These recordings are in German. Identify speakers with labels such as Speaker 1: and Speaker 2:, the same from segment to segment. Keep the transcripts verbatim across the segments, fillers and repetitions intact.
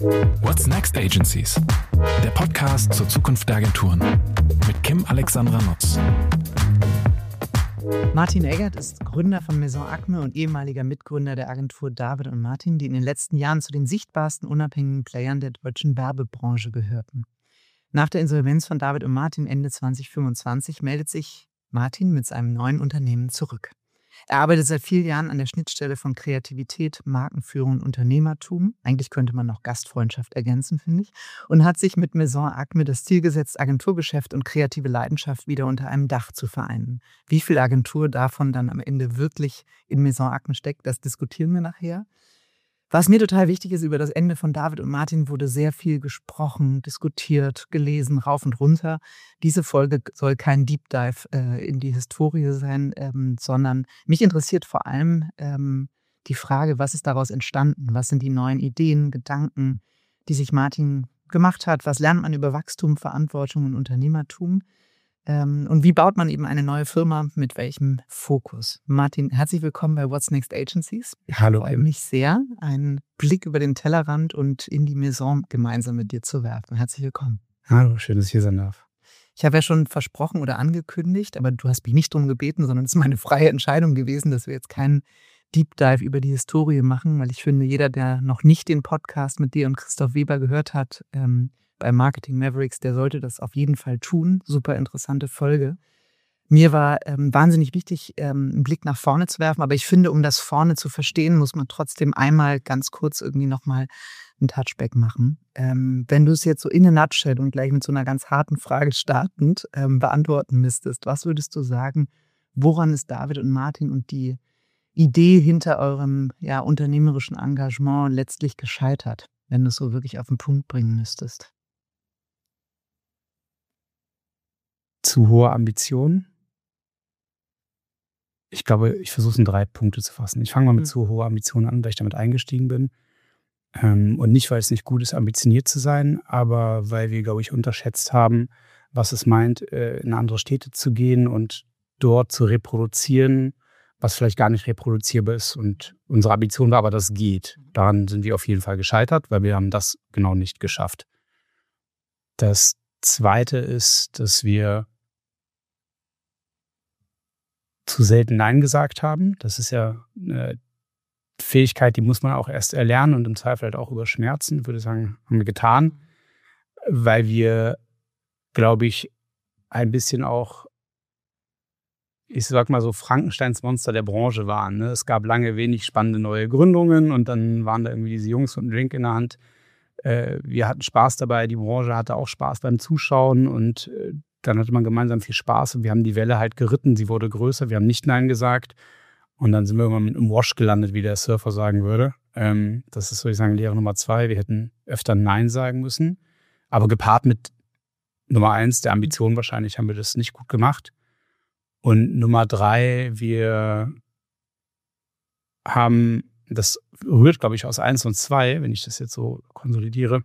Speaker 1: What's Next Agencies? Der Podcast zur Zukunft der Agenturen mit Kim Alexandra Nutz.
Speaker 2: Martin Eggert ist Gründer von Maison Acme und ehemaliger Mitgründer der Agentur David und Martin, die in den letzten Jahren zu den sichtbarsten unabhängigen Playern der deutschen Werbebranche gehörten. Nach der Insolvenz von David und Martin Ende zwanzig fünfundzwanzig meldet sich Martin mit seinem neuen Unternehmen zurück. Er arbeitet seit vielen Jahren an der Schnittstelle von Kreativität, Markenführung und Unternehmertum. Eigentlich könnte man noch Gastfreundschaft ergänzen, finde ich. Und hat sich mit Maison Acme das Ziel gesetzt, Agenturgeschäft und kreative Leidenschaft wieder unter einem Dach zu vereinen. Wie viel Agentur davon dann am Ende wirklich in Maison Acme steckt, das diskutieren wir nachher. Was mir total wichtig ist, über das Ende von David und Martin wurde sehr viel gesprochen, diskutiert, gelesen, rauf und runter. Diese Folge soll kein Deep Dive äh, in die Historie sein, ähm, sondern mich interessiert vor allem ähm, die Frage, was ist daraus entstanden? Was sind die neuen Ideen, Gedanken, die sich Martin gemacht hat? Was lernt man über Wachstum, Verantwortung und Unternehmertum? Ähm, und wie baut man eben eine neue Firma, mit welchem Fokus? Martin, herzlich willkommen bei What's Next Agencies. Ich
Speaker 3: Hallo.
Speaker 2: freue mich sehr, einen Blick über den Tellerrand und in die Maison gemeinsam mit dir zu werfen. Herzlich willkommen.
Speaker 3: Hallo, schön, dass ich hier sein darf.
Speaker 2: Ich habe ja schon versprochen oder angekündigt, aber du hast mich nicht darum gebeten, sondern es ist meine freie Entscheidung gewesen, dass wir jetzt keinen Deep Dive über die Historie machen, weil ich finde, jeder, der noch nicht den Podcast mit dir und Christoph Weber gehört hat, ähm, bei Marketing Mavericks, der sollte das auf jeden Fall tun. Super interessante Folge. Mir war ähm, wahnsinnig wichtig, ähm, einen Blick nach vorne zu werfen, aber ich finde, um das vorne zu verstehen, muss man trotzdem einmal ganz kurz irgendwie nochmal ein Touchback machen. Ähm, wenn du es jetzt so in a nutshell und gleich mit so einer ganz harten Frage startend ähm, beantworten müsstest, was würdest du sagen, woran ist David und Martin und die Idee hinter eurem ja, unternehmerischen Engagement letztlich gescheitert, wenn du es so wirklich auf den Punkt bringen müsstest?
Speaker 3: Zu hohe Ambitionen. Ich glaube, ich versuche es in drei Punkte zu fassen. Ich fange mal mit mhm. zu hoher Ambitionen an, weil ich damit eingestiegen bin. Ähm, und nicht, weil es nicht gut ist, ambitioniert zu sein, aber weil wir, glaube ich, unterschätzt haben, was es meint, äh, in andere Städte zu gehen und dort zu reproduzieren, was vielleicht gar nicht reproduzierbar ist. Und unsere Ambition war aber, das geht. Daran sind wir auf jeden Fall gescheitert, weil wir haben das genau nicht geschafft. Das Zweite ist, dass wir zu selten Nein gesagt haben. Das ist ja eine Fähigkeit, die muss man auch erst erlernen und im Zweifel halt auch über Schmerzen, ich würde sagen, haben wir getan, weil wir, glaube ich, ein bisschen auch, ich sag mal so, Frankensteins Monster der Branche waren. Ne? Es gab lange wenig spannende neue Gründungen und dann waren da irgendwie diese Jungs mit einem Drink in der Hand. Äh, wir hatten Spaß dabei, die Branche hatte auch Spaß beim Zuschauen und äh, dann hatte man gemeinsam viel Spaß und wir haben die Welle halt geritten, sie wurde größer, wir haben nicht Nein gesagt und dann sind wir irgendwann mit einem Wash gelandet, wie der Surfer sagen würde. Ähm, das ist, würde ich sagen, Lehre Nummer zwei, wir hätten öfter Nein sagen müssen, aber gepaart mit Nummer eins, der Ambition wahrscheinlich, haben wir das nicht gut gemacht. Und Nummer drei, wir haben, das rührt, glaube ich, aus eins und zwei, wenn ich das jetzt so konsolidiere,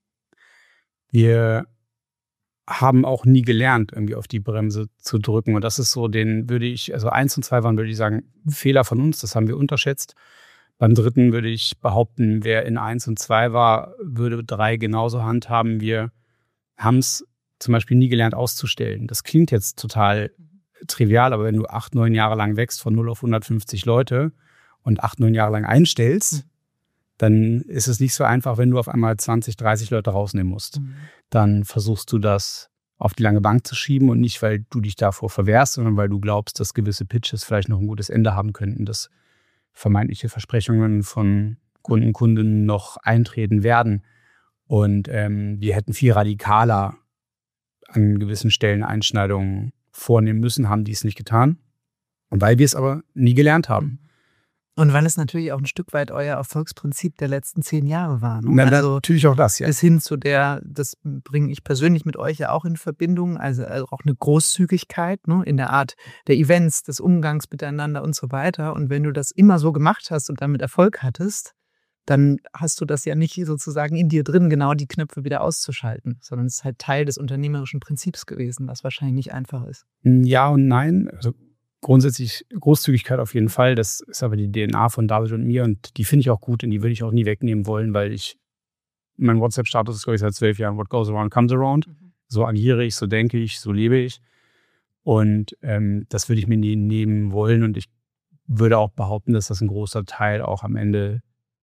Speaker 3: wir haben auch nie gelernt, irgendwie auf die Bremse zu drücken. Und das ist so, den würde ich, also eins und zwei waren, würde ich sagen, Fehler von uns, das haben wir unterschätzt. Beim dritten würde ich behaupten, wer in eins und zwei war, würde drei genauso handhaben. Wir haben es zum Beispiel nie gelernt auszustellen. Das klingt jetzt total trivial, aber wenn du acht, neun Jahre lang wächst von null auf hundertfünfzig Leute und acht, neun Jahre lang einstellst, mhm. dann ist es nicht so einfach, wenn du auf einmal zwanzig, dreißig Leute rausnehmen musst. Mhm. Dann versuchst du das auf die lange Bank zu schieben und nicht, weil du dich davor verwehrst, sondern weil du glaubst, dass gewisse Pitches vielleicht noch ein gutes Ende haben könnten, dass vermeintliche Versprechungen von Kunden, Kundinnen noch eintreten werden. Und ähm, wir hätten viel radikaler an gewissen Stellen Einschneidungen vornehmen müssen, haben die es nicht getan. Und weil wir es aber nie gelernt haben.
Speaker 2: Und weil es natürlich auch ein Stück weit euer Erfolgsprinzip der letzten zehn Jahre war. Ne?
Speaker 3: Na,
Speaker 2: also
Speaker 3: natürlich auch das, ja.
Speaker 2: Bis hin zu der, das bringe ich persönlich mit euch ja auch in Verbindung, also auch eine Großzügigkeit, ne, in der Art der Events, des Umgangs miteinander und so weiter. Und wenn du das immer so gemacht hast und damit Erfolg hattest, dann hast du das ja nicht sozusagen in dir drin, genau die Knöpfe wieder auszuschalten, sondern es ist halt Teil des unternehmerischen Prinzips gewesen, was wahrscheinlich nicht einfach ist.
Speaker 3: Ja und nein. Also grundsätzlich Großzügigkeit auf jeden Fall. Das ist aber die D N A von David und mir und die finde ich auch gut und die würde ich auch nie wegnehmen wollen, weil ich mein WhatsApp-Status ist, glaube ich, seit zwölf Jahren, what goes around comes around. Mhm. So agiere ich, so denke ich, so lebe ich. Und ähm, das würde ich mir nie nehmen wollen. Und ich würde auch behaupten, dass das ein großer Teil auch am Ende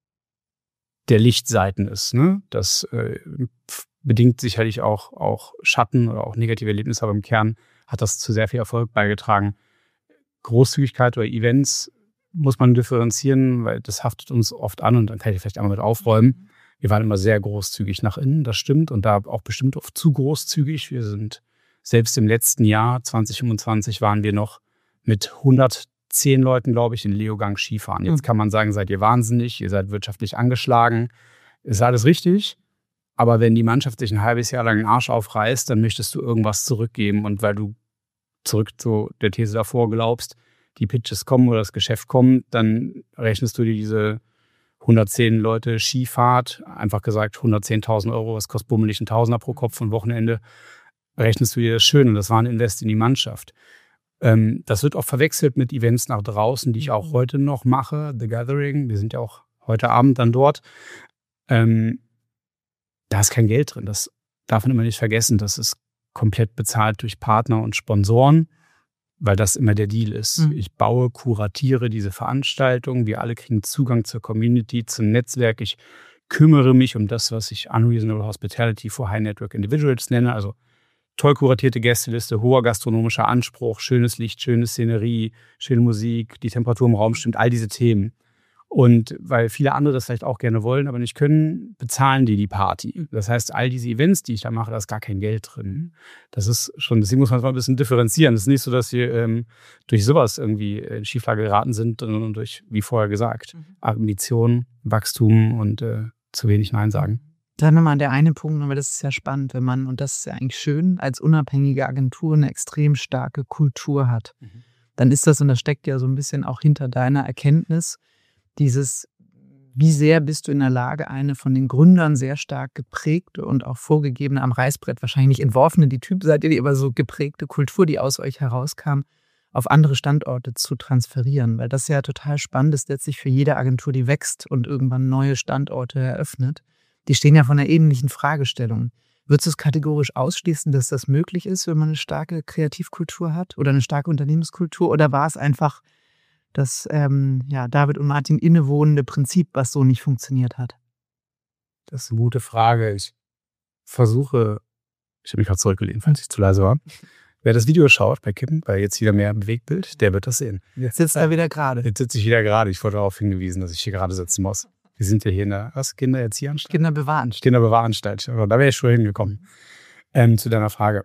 Speaker 3: der Lichtseiten ist. Ne? Das äh, bedingt sicherlich auch, auch Schatten oder auch negative Erlebnisse, aber im Kern hat das zu sehr viel Erfolg beigetragen. Großzügigkeit oder Events muss man differenzieren, weil das haftet uns oft an und dann kann ich vielleicht einmal mit aufräumen. Wir waren immer sehr großzügig nach innen, das stimmt, und da auch bestimmt oft zu großzügig. Wir sind selbst im letzten Jahr, zwanzig fünfundzwanzig, waren wir noch mit hundertzehn Leuten, glaube ich, in Leogang Skifahren. Jetzt kann man sagen, seid ihr wahnsinnig, ihr seid wirtschaftlich angeschlagen. Ist alles richtig, aber wenn die Mannschaft sich ein halbes Jahr lang den Arsch aufreißt, dann möchtest du irgendwas zurückgeben. Und weil du zurück zu der These davor glaubst, die Pitches kommen oder das Geschäft kommt, dann rechnest du dir diese hundertzehn Leute Skifahrt, einfach gesagt hundertzehntausend Euro, was kostet bummelig ein Tausender pro Kopf von Wochenende, rechnest du dir das schön, und das war ein Invest in die Mannschaft. Ähm, das wird auch verwechselt mit Events nach draußen, die ich auch heute noch mache, The Gathering, wir sind ja auch heute Abend dann dort. Ähm, da ist kein Geld drin, das darf man immer nicht vergessen, das ist komplett bezahlt durch Partner und Sponsoren, weil das immer der Deal ist. Mhm. Ich baue, kuratiere diese Veranstaltung, wir alle kriegen Zugang zur Community, zum Netzwerk. Ich kümmere mich um das, was ich Unreasonable Hospitality for High Network Individuals nenne, also toll kuratierte Gästeliste, hoher gastronomischer Anspruch, schönes Licht, schöne Szenerie, schöne Musik, die Temperatur im Raum stimmt, all diese Themen. Und weil viele andere das vielleicht auch gerne wollen, aber nicht können, bezahlen die die Party. Das heißt, all diese Events, die ich da mache, da ist gar kein Geld drin. Das ist schon, deswegen muss man es mal ein bisschen differenzieren. Es ist nicht so, dass wir ähm, durch sowas irgendwie in Schieflage geraten sind, sondern durch, wie vorher gesagt, mhm. Ambition, Wachstum und äh, zu wenig Nein sagen.
Speaker 2: Dann nochmal der eine Punkt, aber das ist ja spannend, wenn man, und das ist ja eigentlich schön, als unabhängige Agentur eine extrem starke Kultur hat. Mhm. Dann ist das, und das steckt ja so ein bisschen auch hinter deiner Erkenntnis, dieses, wie sehr bist du in der Lage, eine von den Gründern sehr stark geprägte und auch vorgegebene, am Reißbrett wahrscheinlich nicht entworfene, die Typ seid ihr, die aber so geprägte Kultur, die aus euch herauskam, auf andere Standorte zu transferieren. Weil das ja total spannend ist, letztlich für jede Agentur, die wächst und irgendwann neue Standorte eröffnet. Die stehen ja vor einer ähnlichen Fragestellung. Würdest du es kategorisch ausschließen, dass das möglich ist, wenn man eine starke Kreativkultur hat oder eine starke Unternehmenskultur? Oder war es einfach das ähm, ja, David und Martin innewohnende Prinzip, was so nicht funktioniert hat?
Speaker 3: Das ist eine gute Frage. Ich versuche, ich habe mich gerade zurückgelehnt, falls ich zu leise war. Wer das Video schaut bei Kim, weil jetzt wieder mehr Bewegtbild, der wird das sehen.
Speaker 2: Jetzt sitzt er wieder gerade.
Speaker 3: Jetzt sitze ich wieder gerade. Ich wurde darauf hingewiesen, dass ich hier gerade sitzen muss. Wir sind ja hier in der was, Kindererzieheranstalt?
Speaker 2: Kinderbewahranstalt.
Speaker 3: Kinderbewahranstalt. Aber da wäre ich schon hingekommen. Ähm, zu deiner Frage.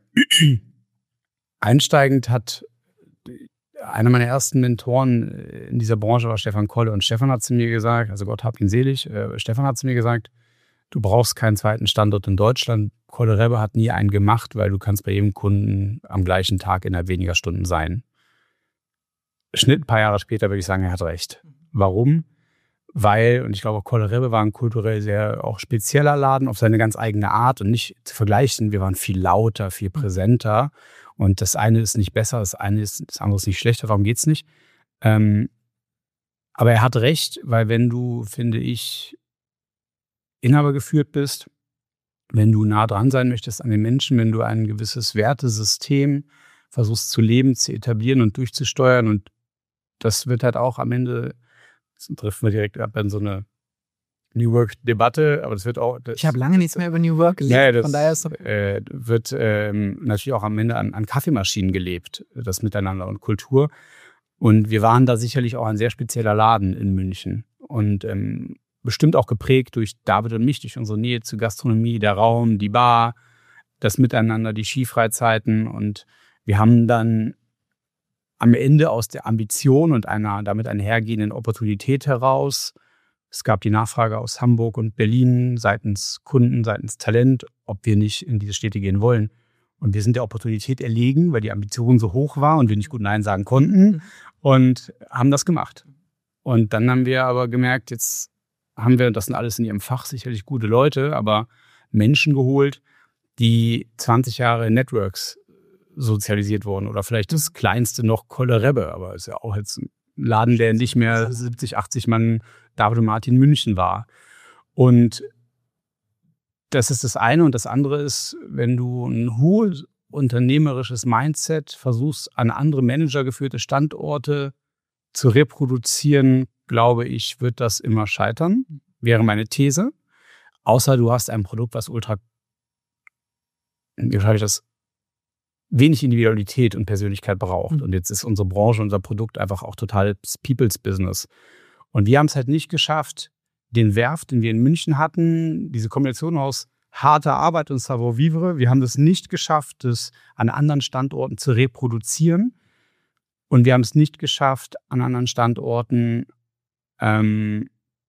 Speaker 3: Einsteigend hat einer meiner ersten Mentoren in dieser Branche war Stefan Kolle. Und Stefan hat zu mir gesagt, also Gott hab ihn selig, äh, Stefan hat zu mir gesagt, du brauchst keinen zweiten Standort in Deutschland. Kolle Rebbe hat nie einen gemacht, weil du kannst bei jedem Kunden am gleichen Tag innerhalb weniger Stunden sein. Schnitt ein paar Jahre später würde ich sagen, er hat recht. Warum? Weil, und ich glaube, Kolle Rebbe war ein kulturell sehr auch spezieller Laden auf seine ganz eigene Art und nicht zu vergleichen. Wir waren viel lauter, viel präsenter. Und das eine ist nicht besser, das eine ist, das andere ist nicht schlechter, darum geht's nicht. Ähm, aber er hat recht, weil wenn du, finde ich, Inhaber geführt bist, wenn du nah dran sein möchtest an den Menschen, wenn du ein gewisses Wertesystem versuchst zu leben, zu etablieren und durchzusteuern, und das wird halt auch am Ende, das trifft man direkt ab in so eine New Work-Debatte, aber das wird auch... Das,
Speaker 2: ich habe lange nichts mehr über New Work gelesen,
Speaker 3: ja, das,
Speaker 2: von daher ist es
Speaker 3: äh, wird ähm, natürlich auch am Ende an, an Kaffeemaschinen gelebt, das Miteinander und Kultur. Und wir waren da sicherlich auch ein sehr spezieller Laden in München und ähm, bestimmt auch geprägt durch David und mich, durch unsere Nähe zur Gastronomie, der Raum, die Bar, das Miteinander, die Skifreizeiten, und wir haben dann am Ende aus der Ambition und einer damit einhergehenden Opportunität heraus, es gab die Nachfrage aus Hamburg und Berlin seitens Kunden, seitens Talent, ob wir nicht in diese Städte gehen wollen. Und wir sind der Opportunität erlegen, weil die Ambition so hoch war und wir nicht gut Nein sagen konnten, und haben das gemacht. Und dann haben wir aber gemerkt, jetzt haben wir, das sind alles in ihrem Fach sicherlich gute Leute, aber Menschen geholt, die zwanzig Jahre in Networks sozialisiert wurden. Oder vielleicht das kleinste noch Kolle Rebbe, aber ist ja auch jetzt ein Laden, der nicht mehr siebzig, achtzig Mann David und Martin München war. Und das ist das eine. Und das andere ist, wenn du ein hohes unternehmerisches Mindset versuchst, an andere Manager geführte Standorte zu reproduzieren, glaube ich, wird das immer scheitern, wäre meine These. Außer du hast ein Produkt, was ultra, wie schreibe ich das, wenig Individualität und Persönlichkeit braucht. Mhm. Und jetzt ist unsere Branche, unser Produkt einfach auch total People's Business. Und wir haben es halt nicht geschafft, den Werft, den wir in München hatten, diese Kombination aus harter Arbeit und Savoir-vivre, wir haben das nicht geschafft, das an anderen Standorten zu reproduzieren. Und wir haben es nicht geschafft, an anderen Standorten ähm,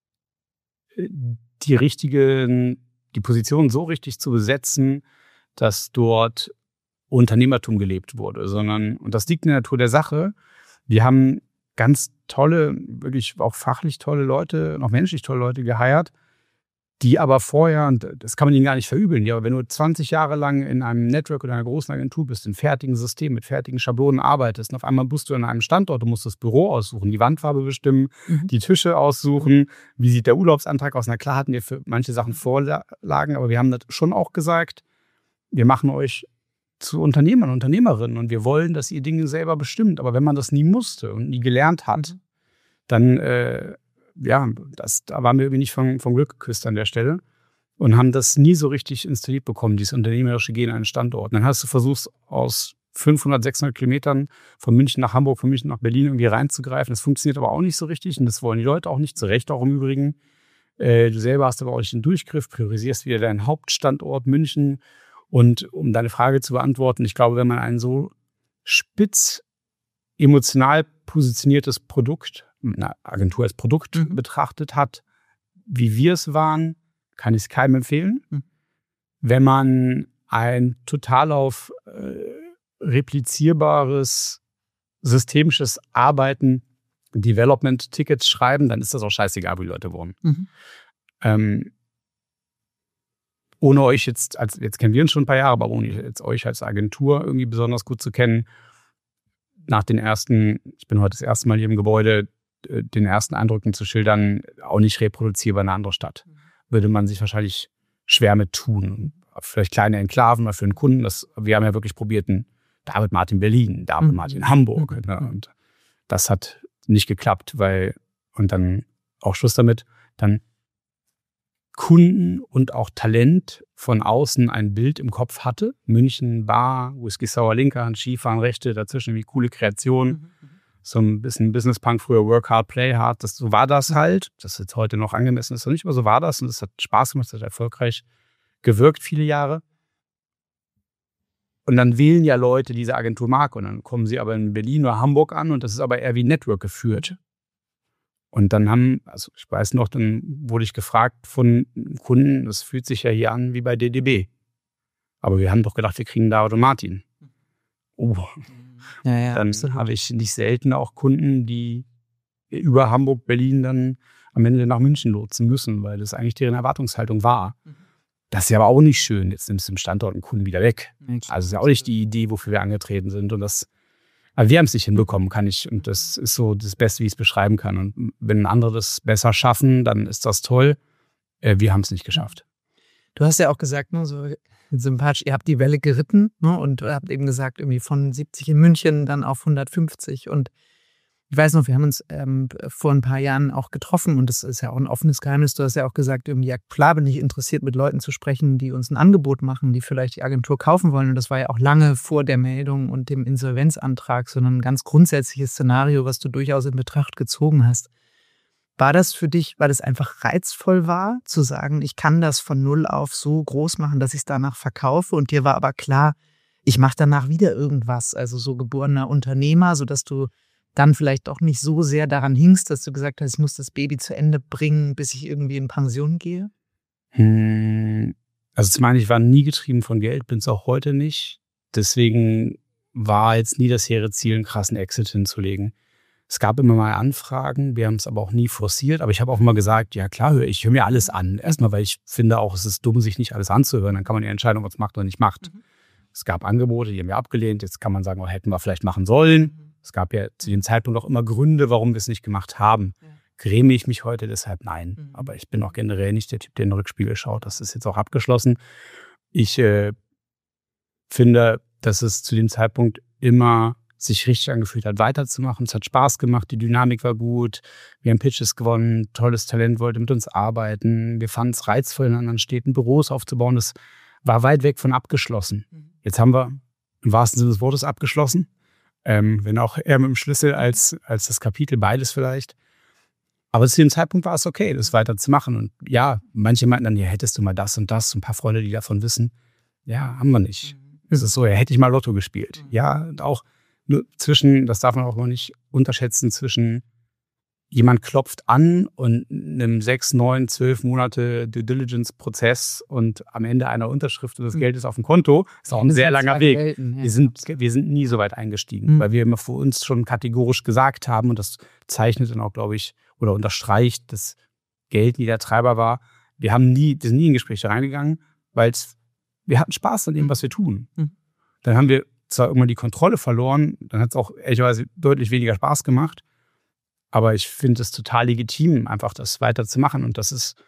Speaker 3: die richtigen, die Position so richtig zu besetzen, dass dort Unternehmertum gelebt wurde, sondern, und das liegt in der Natur der Sache, wir haben ganz tolle, wirklich auch fachlich tolle Leute, noch menschlich tolle Leute geheiert, die aber vorher, und das kann man ihnen gar nicht verübeln, ja, aber wenn du zwanzig Jahre lang in einem Network oder einer großen Agentur bist, in fertigen Systemen, mit fertigen Schablonen arbeitest und auf einmal bist du an einem Standort, du musst das Büro aussuchen, die Wandfarbe bestimmen, mhm. die Tische aussuchen, wie sieht der Urlaubsantrag aus? Na klar hatten wir für manche Sachen Vorlagen, aber wir haben das schon auch gesagt, wir machen euch zu Unternehmern und Unternehmerinnen und wir wollen, dass ihr Dinge selber bestimmt. Aber wenn man das nie musste und nie gelernt hat, dann, äh, ja, das, da waren wir irgendwie nicht vom, vom Glück geküsst an der Stelle und haben das nie so richtig installiert bekommen, dieses unternehmerische Gehen an einen Standort. Und dann hast du versucht, aus fünfhundert, sechshundert Kilometern von München nach Hamburg, von München nach Berlin irgendwie reinzugreifen. Das funktioniert aber auch nicht so richtig und das wollen die Leute auch nicht, zu Recht auch im Übrigen. Äh, du selber hast aber auch nicht den Durchgriff, priorisierst wieder deinen Hauptstandort München. Und um deine Frage zu beantworten, ich glaube, wenn man ein so spitz emotional positioniertes Produkt, eine Agentur als Produkt mhm. betrachtet hat, wie wir es waren, kann ich es keinem empfehlen. Mhm. Wenn man ein total auf äh, replizierbares, systemisches Arbeiten, Development, Tickets schreiben, dann ist das auch scheißegal, wo die Leute wohnen. Mhm. Ähm, Ohne euch jetzt, als jetzt kennen wir uns schon ein paar Jahre, aber ohne jetzt euch als Agentur irgendwie besonders gut zu kennen, nach den ersten, ich bin heute das erste Mal hier im Gebäude, den ersten Eindrücken zu schildern, auch nicht reproduzierbar in eine andere Stadt. Würde man sich wahrscheinlich schwer mit tun. Vielleicht kleine Enklaven mal für einen Kunden. Das, wir haben ja wirklich probiert, ein David Martin Berlin, David mhm. Martin Hamburg. Mhm. Ne? Und das hat nicht geklappt, weil, und dann auch Schluss damit, dann Kunden und auch Talent von außen ein Bild im Kopf hatte. München, Bar, Whisky Sour linker Hand, Skifahren, Rechte, dazwischen wie coole Kreation. Mhm. So ein bisschen Business Punk, früher Work Hard, Play Hard. Das, so war das halt. Das ist jetzt heute noch angemessen ist, noch nicht, aber so war das. Und das hat Spaß gemacht, das hat erfolgreich gewirkt, viele Jahre. Und dann wählen ja Leute diese Agenturmarke und dann kommen sie aber in Berlin oder Hamburg an und das ist aber eher wie Network geführt. Und dann haben, also ich weiß noch, dann wurde ich gefragt von Kunden, das fühlt sich ja hier an wie bei D D B. Aber wir haben doch gedacht, wir kriegen David und Martin. Oh. Ja, ja, dann habe ich nicht selten auch Kunden, die über Hamburg, Berlin dann am Ende nach München lotsen müssen, weil das eigentlich deren Erwartungshaltung war. Das ist ja aber auch nicht schön. Jetzt nimmst du im Standort einen Kunden wieder weg. Also das ist ja auch nicht die Idee, wofür wir angetreten sind. Und das, aber wir haben es nicht hinbekommen, kann ich. Und das ist so das Beste, wie ich es beschreiben kann. Und wenn andere das besser schaffen, dann ist das toll. Wir haben es nicht geschafft.
Speaker 2: Du hast ja auch gesagt, ne, so sympathisch, ihr habt die Welle geritten, ne, und habt eben gesagt, irgendwie von siebzig in München dann auf hundertfünfzig. Und ich weiß noch, wir haben uns ähm, vor ein paar Jahren auch getroffen und das ist ja auch ein offenes Geheimnis. Du hast ja auch gesagt, irgendwie, ja klar bin ich interessiert, mit Leuten zu sprechen, die uns ein Angebot machen, die vielleicht die Agentur kaufen wollen. Und das war ja auch lange vor der Meldung und dem Insolvenzantrag, sondern ein ganz grundsätzliches Szenario, was du durchaus in Betracht gezogen hast. War das für dich, weil es einfach reizvoll war, zu sagen, ich kann das von null auf so groß machen, dass ich es danach verkaufe? Und dir war aber klar, ich mache danach wieder irgendwas, also so geborener Unternehmer, sodass du dann vielleicht auch nicht so sehr daran hingst, dass du gesagt hast, ich muss das Baby zu Ende bringen, bis ich irgendwie in Pension gehe?
Speaker 3: Hm, also zum einen, ich war nie getrieben von Geld, bin es auch heute nicht. Deswegen war jetzt nie das hehre Ziel, einen krassen Exit hinzulegen. Es gab immer mal Anfragen, wir haben es aber auch nie forciert. Aber ich habe auch immer gesagt, ja klar, ich höre mir alles an. Erstmal, weil ich finde auch, es ist dumm, sich nicht alles anzuhören. Dann kann man die Entscheidung, was macht oder nicht macht. Mhm. Es gab Angebote, die haben wir abgelehnt. Jetzt kann man sagen, oh, hätten wir vielleicht machen sollen. Mhm. Es gab ja zu dem Zeitpunkt auch immer Gründe, warum wir es nicht gemacht haben. Ja. Gräme ich mich heute deshalb? Nein.
Speaker 2: Mhm.
Speaker 3: Aber ich bin auch generell nicht der Typ, der in den Rückspiegel schaut. Das ist jetzt auch abgeschlossen. Ich äh, finde, dass es zu dem Zeitpunkt immer sich richtig angefühlt hat, weiterzumachen. Es hat Spaß gemacht, die Dynamik war gut, wir haben Pitches gewonnen, tolles Talent wollte mit uns arbeiten, wir fanden es reizvoll, in anderen Städten Büros aufzubauen. Das war weit weg von abgeschlossen. Jetzt haben wir im wahrsten Sinne des Wortes abgeschlossen, ähm, wenn auch eher mit dem Schlüssel als, als das Kapitel, beides vielleicht. Aber zu dem Zeitpunkt war es okay, das weiterzumachen. Und ja, manche meinten dann, ja, hättest du mal das und das, ein paar Freunde, die davon wissen. Ja, haben wir nicht. Es ist so, ja, hätte ich mal Lotto gespielt. Ja, und auch nur zwischen, das darf man auch noch nicht unterschätzen, zwischen jemand klopft an und einem sechs, neun, zwölf Monate Due Diligence-Prozess und am Ende einer Unterschrift und das Geld ist auf dem Konto, ist auch ein sehr langer Weg.
Speaker 2: Welten, ja.
Speaker 3: Wir sind, wir sind nie so weit eingestiegen, mhm. weil wir immer für uns schon kategorisch gesagt haben und das zeichnet dann auch, glaube ich, oder unterstreicht, dass Geld nie der Treiber war. Wir haben nie, wir sind nie in Gespräche reingegangen, weil wir hatten Spaß an dem, was wir tun. Mhm. Dann haben wir zwar irgendwann die Kontrolle verloren, dann hat es auch ehrlicherweise deutlich weniger Spaß gemacht. Aber ich finde es total legitim, einfach das weiterzumachen. Und das ist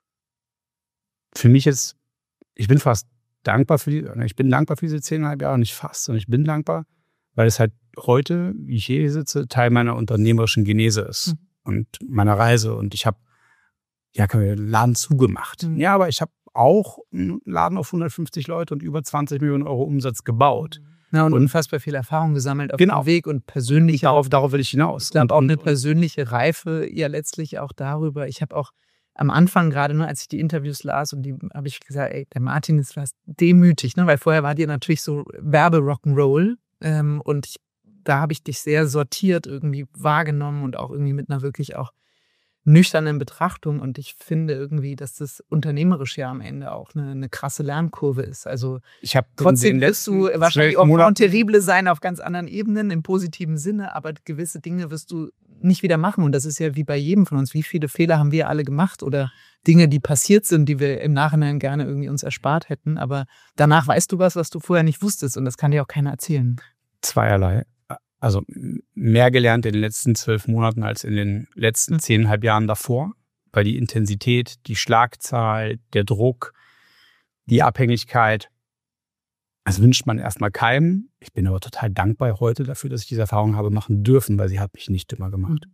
Speaker 3: für mich jetzt, ich bin fast dankbar für die, ich bin dankbar für diese zehneinhalb Jahre, nicht fast, sondern ich bin dankbar, weil es halt heute, wie ich hier sitze, Teil meiner unternehmerischen Genese ist mhm. und meiner Reise. Und ich habe ja den Laden zugemacht. Mhm. Ja, aber ich habe auch einen Laden auf hundertfünfzig Leute und über zwanzig Millionen Euro Umsatz gebaut.
Speaker 2: Ja, und, und unfassbar viel Erfahrung gesammelt auf
Speaker 3: genau.
Speaker 2: dem Weg und persönlich.
Speaker 3: Darauf, darauf will ich hinaus.
Speaker 2: Ich glaube auch eine persönliche Reife ja letztlich auch darüber. Ich habe auch am Anfang gerade, ne, als ich die Interviews las und die habe ich gesagt, ey, der Martin ist fast demütig, ne, weil vorher war dir natürlich so Werbe-Rock'n'Roll ähm, und ich, da habe ich dich sehr sortiert irgendwie wahrgenommen und auch irgendwie mit einer wirklich auch nüchternen Betrachtung und ich finde irgendwie, dass das unternehmerisch ja am Ende auch eine, eine krasse Lernkurve ist. Also
Speaker 3: ich habe
Speaker 2: trotzdem wirst du wahrscheinlich auch Enfant terrible sein auf ganz anderen Ebenen im positiven Sinne, aber gewisse Dinge wirst du nicht wieder machen und das ist ja wie bei jedem von uns. Wie viele Fehler haben wir alle gemacht oder Dinge, die passiert sind, die wir im Nachhinein gerne irgendwie uns erspart hätten, aber danach weißt du was, was du vorher nicht wusstest und das kann dir auch keiner erzählen.
Speaker 3: Zweierlei. Also mehr gelernt in den letzten zwölf Monaten als in den letzten zehneinhalb Jahren davor, weil die Intensität, die Schlagzahl, der Druck, die Abhängigkeit, das wünscht man erstmal keinem. Ich bin aber total dankbar heute dafür, dass ich diese Erfahrung habe machen dürfen, weil sie hat mich nicht dümmer gemacht.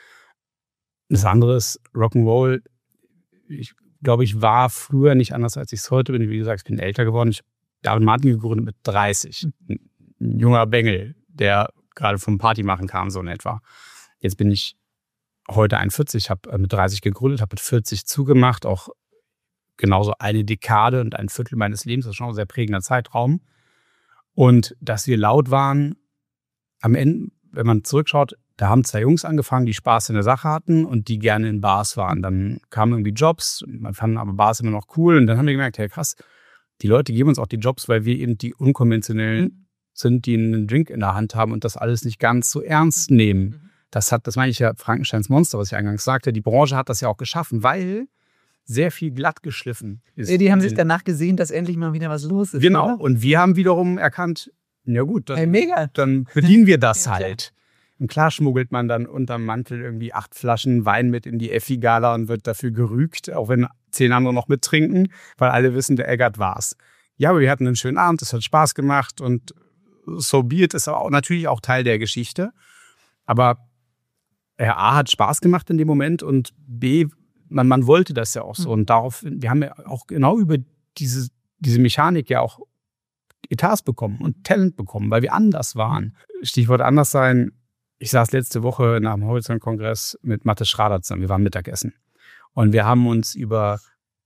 Speaker 3: Das andere ist Rock'n'Roll. Ich glaube, ich war früher nicht anders, als ich es heute bin. Wie gesagt, ich bin älter geworden. Ich habe David und Martin gegründet mit dreißig. Ein junger Bengel, der gerade vom Party machen kam, so in etwa. Jetzt bin ich heute einundvierzig, habe mit dreißig gegründet, habe mit vierzig zugemacht, auch genauso eine Dekade und ein Viertel meines Lebens, das ist schon ein sehr prägender Zeitraum. Und dass wir laut waren, am Ende, wenn man zurückschaut, da haben zwei Jungs angefangen, die Spaß in der Sache hatten und die gerne in Bars waren. Dann kamen irgendwie Jobs, man fand aber Bars immer noch cool und dann haben wir gemerkt, hey krass, die Leute geben uns auch die Jobs, weil wir eben die unkonventionellen sind, die einen Drink in der Hand haben und das alles nicht ganz so ernst nehmen. Das hat, das meine ich ja, Frankensteins Monster, was ich eingangs sagte. Die Branche hat das ja auch geschaffen, weil sehr viel glatt geschliffen ist.
Speaker 2: Ja, die haben sich danach gesehen, dass endlich mal wieder was los ist.
Speaker 3: Genau.
Speaker 2: Oder?
Speaker 3: Und wir haben wiederum erkannt, ja gut, dann,
Speaker 2: hey, mega.
Speaker 3: dann bedienen wir das
Speaker 2: ja,
Speaker 3: halt. Und klar schmuggelt man dann unterm Mantel irgendwie acht Flaschen Wein mit in die Effi-Gala und wird dafür gerügt, auch wenn zehn andere noch mittrinken, weil alle wissen, der Eggert war's. Ja, aber wir hatten einen schönen Abend, es hat Spaß gemacht und so be it ist aber auch natürlich auch Teil der Geschichte. Aber ja, A hat Spaß gemacht in dem Moment und B, man, man wollte das ja auch so. Und darauf, wir haben ja auch genau über diese, diese Mechanik ja auch Etats bekommen und Talent bekommen, weil wir anders waren. Stichwort anders sein. Ich saß letzte Woche nach dem Horizont-Kongress mit Mathis Schrader zusammen. Wir waren Mittagessen. Und wir haben uns über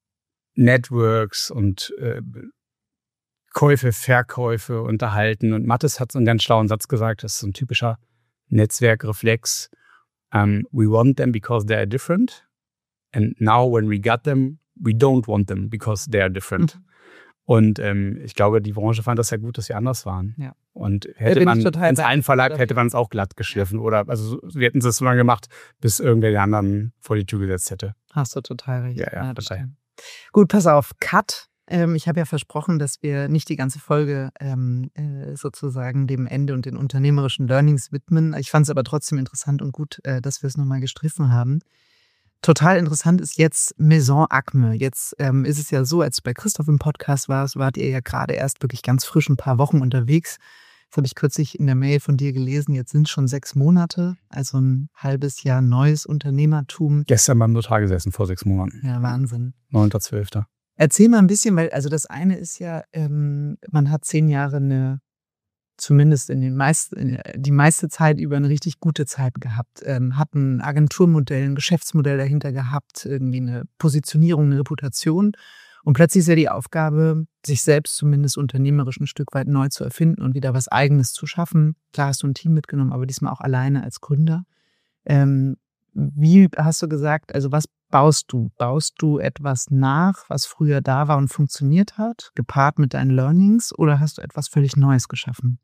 Speaker 3: Networks und äh, Käufe, Verkäufe unterhalten. Und Mathis hat so einen ganz schlauen Satz gesagt, das ist so ein typischer Netzwerkreflex. Um, we want them because they are different. And now when we got them, we don't want them because they are different. Mhm. Und ähm, ich glaube, die Branche fand das ja gut, dass wir anders waren.
Speaker 2: Ja.
Speaker 3: Und hätte man ins einen Verlag, hätte man es auch glatt geschliffen. Ja. Oder also wir hätten es so lange gemacht, bis irgendwer den anderen vor die Tür gesetzt hätte.
Speaker 2: Hast du total recht.
Speaker 3: Ja, ja, total.
Speaker 2: Gut, pass auf. Cut. Ähm, ich habe ja versprochen, dass wir nicht die ganze Folge ähm, äh, sozusagen dem Ende und den unternehmerischen Learnings widmen. Ich fand es aber trotzdem interessant und gut, äh, dass wir es nochmal gestriffen haben. Total interessant ist jetzt Maison Acme. Jetzt ähm, ist es ja so, als du bei Christoph im Podcast warst, wart ihr ja gerade erst wirklich ganz frisch ein paar Wochen unterwegs. Das habe ich kürzlich in der Mail von dir gelesen. Jetzt sind es schon sechs Monate, also ein halbes Jahr neues Unternehmertum.
Speaker 3: Gestern beim Notar gesessen, vor sechs Monaten.
Speaker 2: Ja, Wahnsinn.
Speaker 3: neunter zwölfter
Speaker 2: Erzähl mal ein bisschen, weil also das eine ist ja, ähm, man hat zehn Jahre eine, zumindest in den meisten, die meiste Zeit über eine richtig gute Zeit gehabt. Ähm, hat ein Agenturmodell, ein Geschäftsmodell dahinter gehabt, irgendwie eine Positionierung, eine Reputation. Und plötzlich ist ja die Aufgabe, sich selbst zumindest unternehmerisch ein Stück weit neu zu erfinden und wieder was Eigenes zu schaffen. Klar hast du ein Team mitgenommen, aber diesmal auch alleine als Gründer. Ähm, wie hast du gesagt, also was baust du? Baust du etwas nach, was früher da war und funktioniert hat, gepaart mit deinen Learnings, oder hast du etwas völlig Neues geschaffen?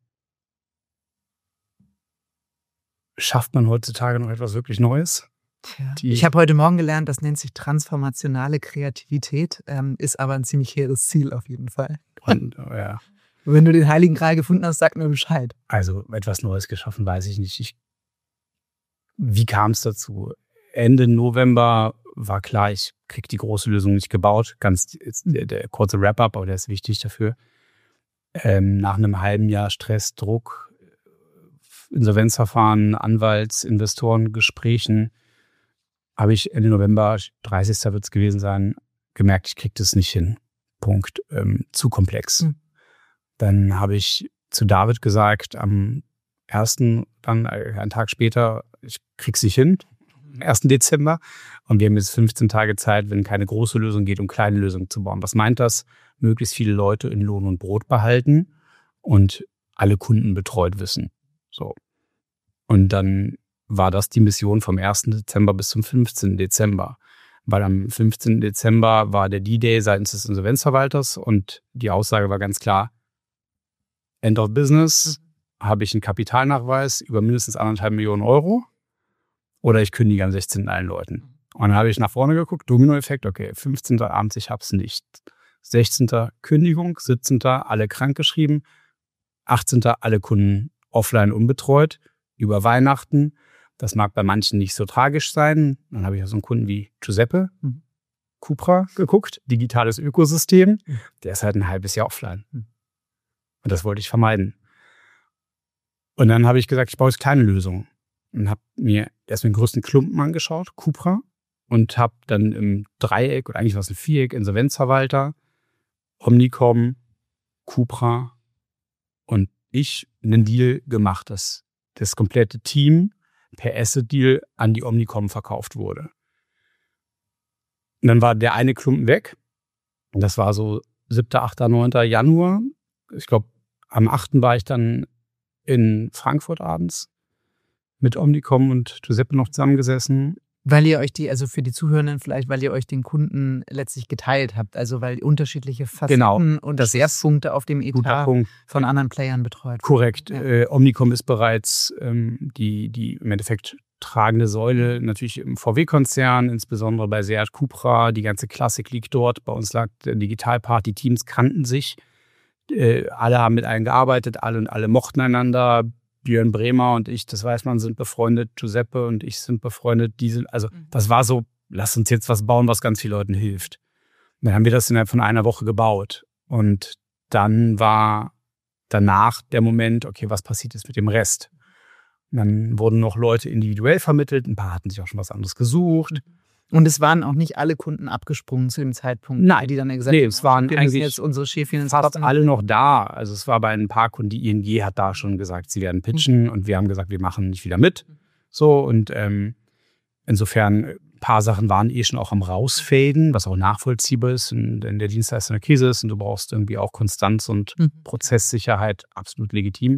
Speaker 3: Schafft man heutzutage noch etwas wirklich Neues?
Speaker 2: Tja. Ich habe heute Morgen gelernt, das nennt sich transformationale Kreativität, ähm, ist aber ein ziemlich hehres Ziel auf jeden Fall.
Speaker 3: Und, ja.
Speaker 2: Wenn du den Heiligen Gral gefunden hast, sag mir Bescheid.
Speaker 3: Also etwas Neues geschaffen, weiß ich nicht. Ich, wie kam es dazu? Ende November war klar, ich kriege die große Lösung nicht gebaut. Ganz der, der kurze Wrap-up, aber der ist wichtig dafür. Ähm, nach einem halben Jahr Stress, Druck, Insolvenzverfahren, Anwalts-, Investorengesprächen habe ich Ende November, dreißigster wird es gewesen sein, gemerkt, ich kriege das nicht hin. Punkt. Ähm, zu komplex. Mhm. Dann habe ich zu David gesagt, am ersten, dann einen Tag später, ich krieg's nicht hin, am ersten Dezember. Und wir haben jetzt fünfzehn Tage Zeit, wenn keine große Lösung geht, um kleine Lösungen zu bauen. Was meint das? Möglichst viele Leute in Lohn und Brot behalten und alle Kunden betreut wissen. So. Und dann war das die Mission vom ersten Dezember bis zum fünfzehnten Dezember. Weil am fünfzehnten Dezember war der D-Day seitens des Insolvenzverwalters und die Aussage war ganz klar, End of Business, habe ich einen Kapitalnachweis über mindestens anderthalb Millionen Euro oder ich kündige am sechzehnten allen Leuten. Und dann habe ich nach vorne geguckt, Dominoeffekt, okay, fünfzehnten abends, ich hab's nicht. sechzehnten Kündigung, siebzehnten alle krankgeschrieben, achtzehnten alle Kunden offline unbetreut, über Weihnachten. Das mag bei manchen nicht so tragisch sein. Dann habe ich ja so einen Kunden wie Giuseppe, mhm. Cupra, geguckt, digitales Ökosystem. Mhm. Der ist halt ein halbes Jahr offline. Mhm. Und das wollte ich vermeiden. Und dann habe ich gesagt, ich baue jetzt kleine Lösungen. Und habe mir erst den größten Klumpen angeschaut, Cupra, und habe dann im Dreieck, oder eigentlich war es ein Viereck, Insolvenzverwalter, Omnicom, Cupra und ich einen Deal gemacht, dass das komplette Team per Asset-Deal an die Omnicom verkauft wurde. Und dann war der eine Klumpen weg. Und das war so siebter, achter, neunter Januar. Ich glaube, am achten war ich dann in Frankfurt abends mit Omnicom und Giuseppe noch zusammengesessen.
Speaker 2: Weil ihr euch die, also für die Zuhörenden vielleicht, weil ihr euch den Kunden letztlich geteilt habt, also weil unterschiedliche Facetten
Speaker 3: genau,
Speaker 2: und Schwerpunkte auf dem Etat von anderen Playern betreut.
Speaker 3: Korrekt. Ja. Äh, Omnicom ist bereits ähm, die, die im Endeffekt tragende Säule, natürlich im V W-Konzern, insbesondere bei Seat Cupra. Die ganze Klassik liegt dort. Bei uns lag der Digitalpart, die Teams kannten sich. Äh, alle haben mit allen gearbeitet, alle und alle mochten einander. Björn Bremer und ich, das weiß man, sind befreundet. Giuseppe und ich sind befreundet. Die sind, also das war so, lass uns jetzt was bauen, was ganz vielen Leuten hilft. Und dann haben wir das innerhalb von einer Woche gebaut. Und dann war danach der Moment, okay, was passiert jetzt mit dem Rest? Und dann wurden noch Leute individuell vermittelt. Ein paar hatten sich auch schon was anderes gesucht.
Speaker 2: Und es waren auch nicht alle Kunden abgesprungen zu dem Zeitpunkt,
Speaker 3: Nein,
Speaker 2: die dann gesagt
Speaker 3: nee,
Speaker 2: haben,
Speaker 3: es waren
Speaker 2: wir
Speaker 3: eigentlich
Speaker 2: jetzt unsere Chefin
Speaker 3: fast alle noch da. Also es war bei ein paar Kunden, die I N G hat da schon gesagt, sie werden pitchen, mhm. und wir haben gesagt, wir machen nicht wieder mit. So, und ähm, insofern ein paar Sachen waren eh schon auch am Rausfaden, was auch nachvollziehbar ist, wenn der Dienstleister in der Krise ist und du brauchst irgendwie auch Konstanz und mhm. Prozesssicherheit, absolut legitim.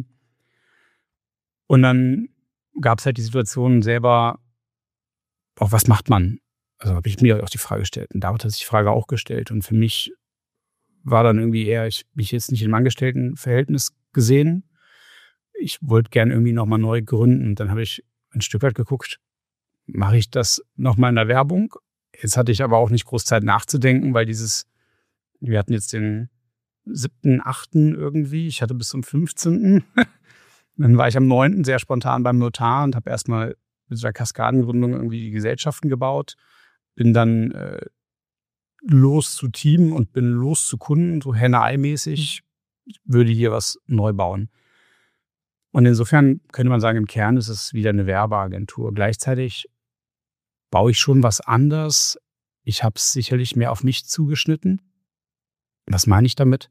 Speaker 3: Und dann gab es halt die Situation selber, auch was macht man? Also habe ich mir auch die Frage gestellt. Und David hat sich die Frage auch gestellt. Und für mich war dann irgendwie eher, ich mich jetzt nicht im Angestelltenverhältnis gesehen. Ich wollte gerne irgendwie nochmal neu gründen. Und dann habe ich ein Stück weit geguckt, mache ich das nochmal in der Werbung? Jetzt hatte ich aber auch nicht groß Zeit nachzudenken, weil dieses Wir hatten jetzt den siebten, achten irgendwie. Ich hatte bis zum fünfzehnten Dann war ich am neunten sehr spontan beim Notar und habe erstmal mit so einer Kaskadengründung irgendwie die Gesellschaften gebaut. Bin dann äh, los zu Team und bin los zu Kunden, so Henne-Ei-mäßig. Ich würde hier was neu bauen. Und insofern könnte man sagen, im Kern ist es wieder eine Werbeagentur. Gleichzeitig baue ich schon was anders. Ich habe es sicherlich mehr auf mich zugeschnitten. Was meine ich damit?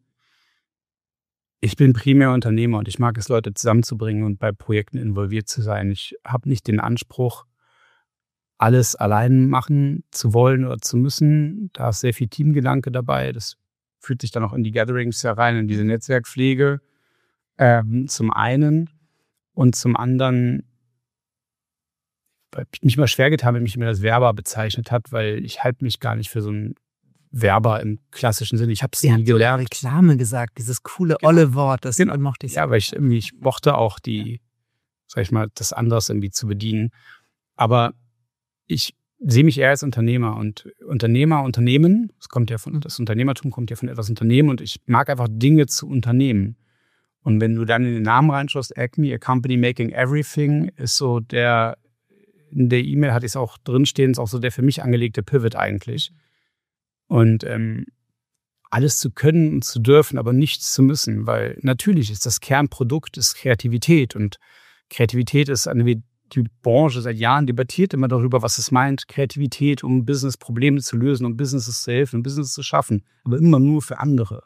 Speaker 3: Ich bin primär Unternehmer und ich mag es, Leute zusammenzubringen und bei Projekten involviert zu sein. Ich habe nicht den Anspruch, alles allein machen zu wollen oder zu müssen. Da ist sehr viel Teamgedanke dabei. Das fühlt sich dann auch in die Gatherings herein, in diese Netzwerkpflege ähm, zum einen. Und zum anderen, weil ich mich mal schwer getan, wenn mich immer das Werber bezeichnet hat, weil ich halte mich gar nicht für so ein Werber im klassischen Sinne. Ich habe es nie gelernt.
Speaker 2: Reklame gesagt, dieses coole, genau. olle Wort, das genau. mochte ich.
Speaker 3: Ja, weil ich irgendwie, ich mochte auch die, sag ich mal, das anders irgendwie zu bedienen. Aber ich sehe mich eher als Unternehmer und Unternehmer, Unternehmen, das kommt ja von, das Unternehmertum kommt ja von etwas Unternehmen und ich mag einfach Dinge zu unternehmen. Und wenn du dann in den Namen reinschaust, Acme, a company making everything, ist so der, in der E-Mail hatte ich es auch drinstehen, ist auch so der für mich angelegte Pivot eigentlich. Und ähm, alles zu können und zu dürfen, aber nichts zu müssen, weil natürlich ist das Kernprodukt ist Kreativität und Kreativität ist eine, die Branche seit Jahren debattiert immer darüber, was es meint, Kreativität, um Business-Probleme zu lösen, um Businesses zu helfen, um Business zu schaffen, aber immer nur für andere.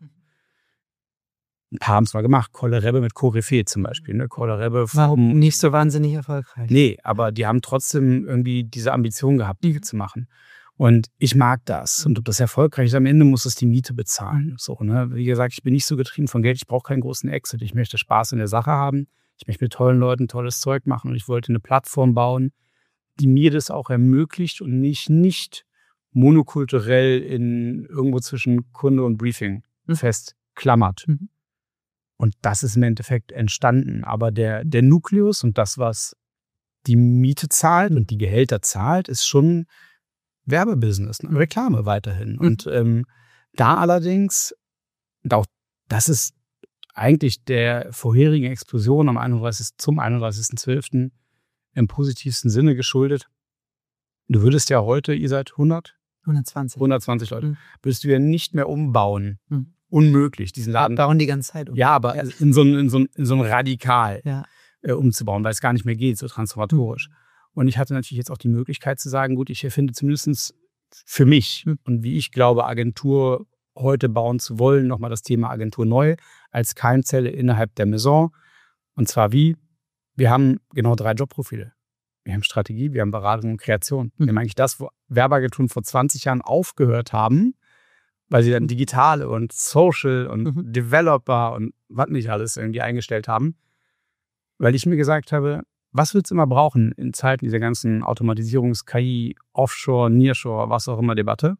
Speaker 3: Ein paar haben es mal gemacht, Kolle Rebbe mit Koryphäe zum Beispiel. Ne? Kolle Rebbe
Speaker 2: war nicht so wahnsinnig erfolgreich.
Speaker 3: Nee, aber die haben trotzdem irgendwie diese Ambition gehabt, Dinge zu machen. Und ich mag das. Und ob das erfolgreich ist, am Ende muss es die Miete bezahlen. So, ne? Wie gesagt, ich bin nicht so getrieben von Geld. Ich brauche keinen großen Exit. Ich möchte Spaß in der Sache haben. Ich möchte mit tollen Leuten tolles Zeug machen. Und ich wollte eine Plattform bauen, die mir das auch ermöglicht und nicht, nicht monokulturell in irgendwo zwischen Kunde und Briefing mhm. festklammert. Mhm. Und das ist im Endeffekt entstanden. Aber der, der Nukleus und das, was die Miete zahlt und die Gehälter zahlt, ist schon Werbebusiness, ne? Reklame weiterhin. Mhm. Und ähm, da allerdings, und auch das ist eigentlich der vorherigen Explosion am einunddreißigsten zum einunddreißigsten zwölften im positivsten Sinne geschuldet. Du würdest ja heute, ihr seid hundert?
Speaker 2: hundertzwanzig.
Speaker 3: hundertzwanzig Leute.
Speaker 2: Mhm.
Speaker 3: Würdest du ja nicht mehr umbauen.
Speaker 2: Mhm.
Speaker 3: Unmöglich, diesen Laden.
Speaker 2: Wir bauen die ganze Zeit um.
Speaker 3: Ja, aber ja. in so ein, in so ein, in so ein Radikal
Speaker 2: ja.
Speaker 3: äh, umzubauen, weil es gar nicht mehr geht, so transformatorisch. Mhm. Und ich hatte natürlich jetzt auch die Möglichkeit zu sagen, gut, ich erfinde zumindest für mich mhm. und wie ich glaube, Agentur heute bauen zu wollen, nochmal das Thema Agentur neu als Keimzelle innerhalb der Maison. Und zwar wie? Wir haben genau drei Jobprofile. Wir haben Strategie, wir haben Beratung und Kreation. Mhm. Wir haben eigentlich das, wo Werbeagenturen vor zwanzig Jahren aufgehört haben, weil sie dann digitale und Social und mhm. Developer und was nicht alles irgendwie eingestellt haben. Weil ich mir gesagt habe, was wird es immer brauchen in Zeiten dieser ganzen Automatisierungs-K I, Offshore, Nearshore, was auch immer Debatte?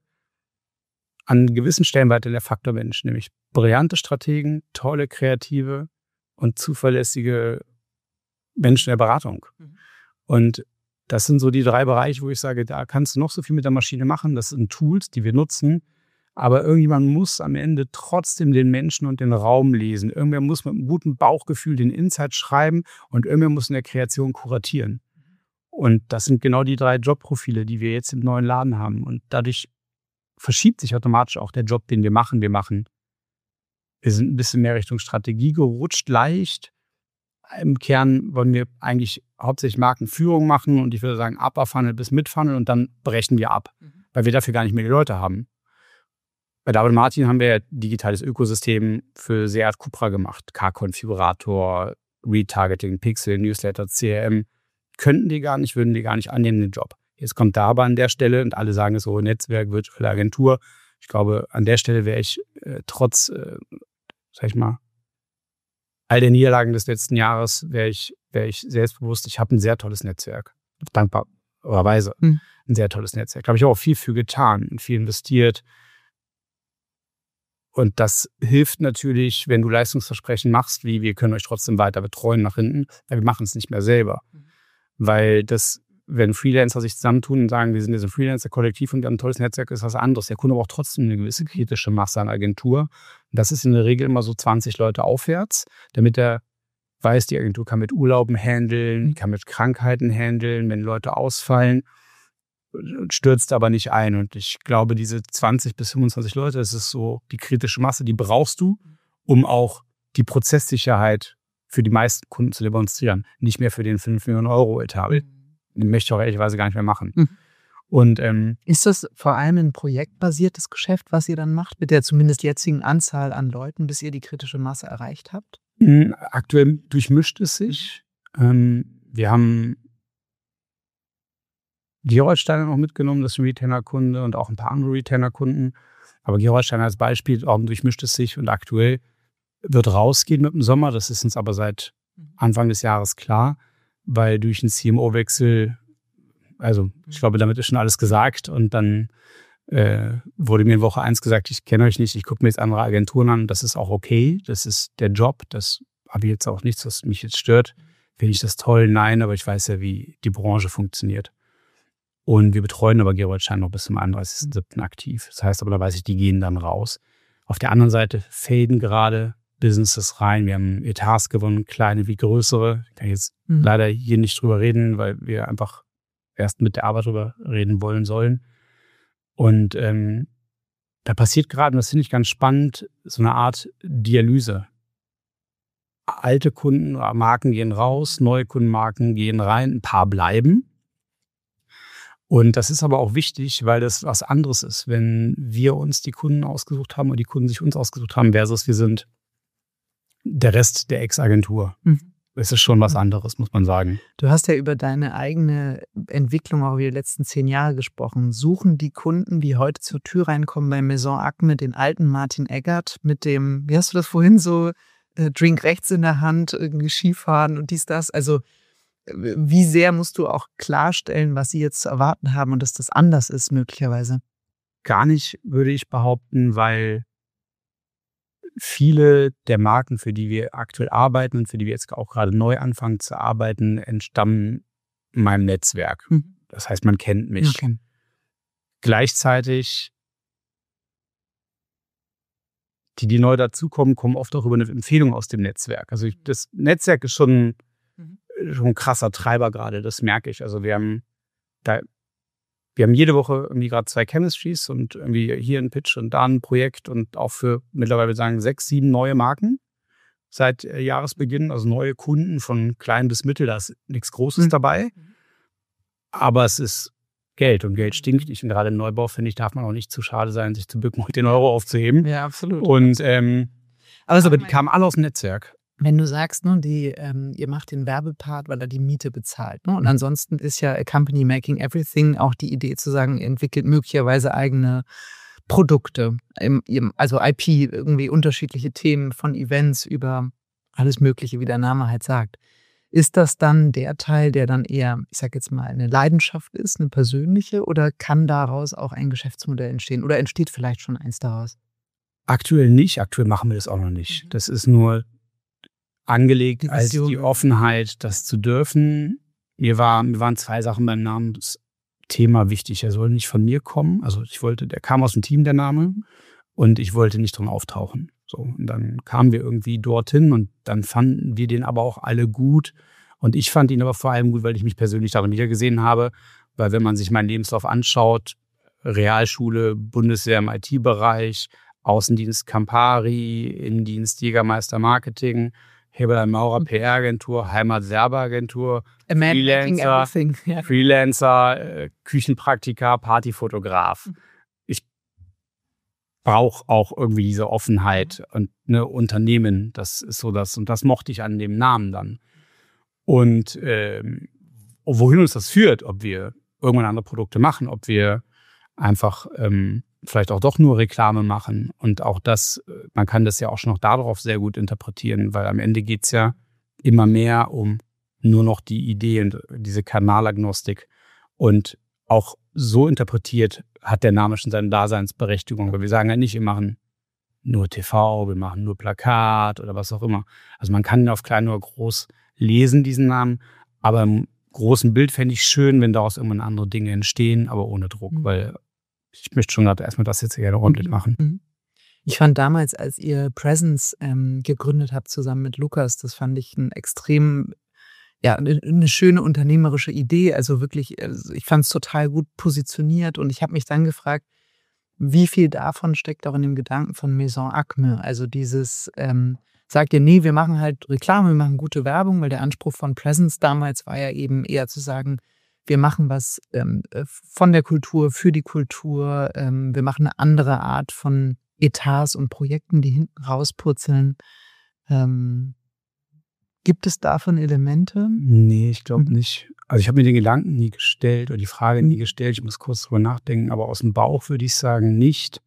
Speaker 3: An gewissen Stellen weiter der Faktor Mensch, nämlich brillante Strategen, tolle Kreative und zuverlässige Menschen der Beratung. Mhm. Und das sind so die drei Bereiche, wo ich sage, da kannst du noch so viel mit der Maschine machen. Das sind Tools, die wir nutzen. Aber irgendjemand muss am Ende trotzdem den Menschen und den Raum lesen. Irgendwer muss mit einem guten Bauchgefühl den Insight schreiben und irgendwer muss in der Kreation kuratieren. Und das sind genau die drei Jobprofile, die wir jetzt im neuen Laden haben. Und dadurch verschiebt sich automatisch auch der Job, den wir machen. Wir machen, wir sind ein bisschen mehr Richtung Strategie gerutscht, leicht. Im Kern wollen wir eigentlich hauptsächlich Markenführung machen und ich würde sagen Upper Funnel bis Mid Funnel und dann brechen wir ab, mhm. weil wir dafür gar nicht mehr die Leute haben. Bei David und Martin haben wir ja digitales Ökosystem für Seat Cupra gemacht. Car-Konfigurator, Retargeting, Pixel, Newsletter, C R M. Könnten die gar nicht, würden die gar nicht annehmen, den Job. Jetzt kommt da aber an der Stelle und alle sagen es so, Netzwerk, virtuelle Agentur. Ich glaube, an der Stelle wäre ich äh, trotz, äh, sag ich mal, all der Niederlagen des letzten Jahres, wäre ich, wäre ich selbstbewusst. Ich habe ein sehr tolles Netzwerk. Dankbarerweise. Hm. Ein sehr tolles Netzwerk. Da habe ich auch viel für getan und viel investiert. Und das hilft natürlich, wenn du Leistungsversprechen machst, wie wir können euch trotzdem weiter betreuen nach hinten, weil wir machen es nicht mehr selber. Mhm. Weil das wenn Freelancer sich zusammentun und sagen, wir sind jetzt ein Freelancer-Kollektiv und wir haben ein tolles Netzwerk, ist was anderes. Der Kunde braucht trotzdem eine gewisse kritische Masse an Agentur. Und das ist in der Regel immer so zwanzig Leute aufwärts, damit er weiß, die Agentur kann mit Urlauben handeln, kann mit Krankheiten handeln, wenn Leute ausfallen, stürzt aber nicht ein. Und ich glaube, diese zwanzig bis fünfundzwanzig Leute, das ist so die kritische Masse, die brauchst du, um auch die Prozesssicherheit für die meisten Kunden zu demonstrieren. Nicht mehr für den fünf Millionen Euro Etat. Den möchte ich auch ehrlicherweise gar nicht mehr machen. Mhm. Und ähm,
Speaker 2: ist das vor allem ein projektbasiertes Geschäft, was ihr dann macht, mit der zumindest jetzigen Anzahl an Leuten, bis ihr die kritische Masse erreicht habt?
Speaker 3: Aktuell durchmischt es sich. Ähm, wir haben Gerolsteiner noch mitgenommen, das ist ein Retainer-Kunde und auch ein paar andere Retainer-Kunden. Aber Gerolsteiner als Beispiel, auch durchmischt es sich und aktuell wird rausgehen mit dem Sommer. Das ist uns aber seit Anfang des Jahres klar, weil durch einen C M O-Wechsel, also ich glaube, damit ist schon alles gesagt und dann äh, wurde mir in Woche eins gesagt, ich kenne euch nicht, ich gucke mir jetzt andere Agenturen an, das ist auch okay, das ist der Job, das habe ich jetzt auch nichts, was mich jetzt stört. Finde ich das toll? Nein, aber ich weiß ja, wie die Branche funktioniert. Und wir betreuen aber Gerolstein noch bis zum einunddreißigsten siebten aktiv. Das heißt aber, da weiß ich, die gehen dann raus. Auf der anderen Seite faden gerade Businesses rein. Wir haben Etats gewonnen, kleine wie größere. Ich kann jetzt mhm. leider hier nicht drüber reden, weil wir einfach erst mit der Arbeit drüber reden wollen sollen. Und ähm, da passiert gerade, und das finde ich ganz spannend, so eine Art Dialyse. Alte Kunden oder Marken gehen raus, neue Kundenmarken gehen rein, ein paar bleiben. Und das ist aber auch wichtig, weil das was anderes ist, wenn wir uns die Kunden ausgesucht haben oder die Kunden sich uns ausgesucht haben, versus wir sind der Rest der Ex-Agentur. Mhm. Es ist schon was anderes, muss man sagen.
Speaker 2: Du hast ja über deine eigene Entwicklung auch über die letzten zehn Jahre gesprochen. Suchen die Kunden, die heute zur Tür reinkommen bei Maison Acme, den alten Martin Eggert mit dem, wie hast du das vorhin so, äh, Drink rechts in der Hand, irgendwie Skifahren und dies, das. Also wie sehr musst du auch klarstellen, was sie jetzt zu erwarten haben und dass das anders ist möglicherweise?
Speaker 3: Gar nicht, würde ich behaupten, weil viele der Marken, für die wir aktuell arbeiten und für die wir jetzt auch gerade neu anfangen zu arbeiten, entstammen meinem Netzwerk. Mhm. Das heißt, man kennt mich. Okay. Gleichzeitig, die, die neu dazukommen, kommen oft auch über eine Empfehlung aus dem Netzwerk. Also ich, das Netzwerk ist schon, mhm. schon ein krasser Treiber gerade, das merke ich. Also wir haben da Wir haben jede Woche irgendwie gerade zwei Chemistries und irgendwie hier ein Pitch und da ein Projekt und auch für mittlerweile sagen sechs, sieben neue Marken seit äh, Jahresbeginn, also neue Kunden von klein bis mittel, da ist nichts Großes mhm. dabei. Aber es ist Geld und Geld stinkt nicht. Und gerade im Neubau, finde ich, darf man auch nicht zu schade sein, sich zu bücken und den Euro aufzuheben.
Speaker 2: Ja, absolut.
Speaker 3: Und ähm, aber, aber die kamen alle aus dem Netzwerk.
Speaker 2: Wenn du sagst, ne, die, ähm, ihr macht den Werbepart, weil er die Miete bezahlt. Ne? Und ansonsten ist ja a company making everything auch die Idee zu sagen, ihr entwickelt möglicherweise eigene Produkte, im, im, also I P, irgendwie unterschiedliche Themen von Events über alles Mögliche, wie der Name halt sagt. Ist das dann der Teil, der dann eher, ich sag jetzt mal, eine Leidenschaft ist, eine persönliche, oder kann daraus auch ein Geschäftsmodell entstehen? Oder entsteht vielleicht schon eins daraus?
Speaker 3: Aktuell nicht, aktuell machen wir das auch noch nicht. Mhm. Das ist nur angelegt die als die Offenheit, das zu dürfen. Mir, war, mir waren zwei Sachen beim Namensthema wichtig. Er soll nicht von mir kommen. Also ich wollte, der kam aus dem Team, der Name, und ich wollte nicht drin auftauchen. So, und dann kamen wir irgendwie dorthin und dann fanden wir den aber auch alle gut. Und ich fand ihn aber vor allem gut, weil ich mich persönlich darin wiedergesehen habe. Weil wenn man sich meinen Lebenslauf anschaut, Realschule, Bundeswehr im I T-Bereich, Außendienst Campari, Innendienst Jägermeister Marketing, Heberlein Maurer P R-Agentur, Heimat-Werbeagentur, Freelancer, ja. Freelancer äh, Küchenpraktiker, Partyfotograf. Mhm. Ich brauche auch irgendwie diese Offenheit und ne, Unternehmen, das ist so das, und das mochte ich an dem Namen dann. Und ähm, wohin uns das führt, ob wir irgendwann andere Produkte machen, ob wir einfach ähm, vielleicht auch doch nur Reklame machen. Und auch das, man kann das ja auch schon noch darauf sehr gut interpretieren, weil am Ende geht es ja immer mehr um nur noch die Idee und diese Kanalagnostik. Und auch so interpretiert hat der Name schon seine Daseinsberechtigung, weil wir sagen ja nicht, wir machen nur T V, wir machen nur Plakat oder was auch immer. Also man kann ihn auf klein oder groß lesen, diesen Namen, aber großen Bild fände ich schön, wenn daraus irgendwann andere Dinge entstehen, aber ohne Druck, mhm. weil ich möchte schon gerade erstmal das jetzt gerne ordentlich
Speaker 2: mhm.
Speaker 3: machen.
Speaker 2: Mhm. Ich fand damals, als ihr Presence ähm, gegründet habt zusammen mit Lukas, das fand ich ein extrem, ja, eine, eine schöne unternehmerische Idee. Also wirklich, also ich fand es total gut positioniert und ich habe mich dann gefragt, wie viel davon steckt auch in dem Gedanken von Maison Acme? Also dieses, ähm, sagt ihr, nee, wir machen halt Reklame, wir machen gute Werbung, weil der Anspruch von Presence damals war ja eben eher zu sagen, wir machen was ähm, von der Kultur, für die Kultur, ähm, wir machen eine andere Art von Etats und Projekten, die hinten rauspurzeln. Ähm, gibt es davon Elemente?
Speaker 3: Nee, ich glaube
Speaker 2: Mhm.
Speaker 3: nicht. Also ich habe mir den Gedanken nie gestellt oder die Frage
Speaker 2: Mhm.
Speaker 3: nie gestellt. Ich muss kurz drüber nachdenken, aber aus dem Bauch würde ich sagen, nicht.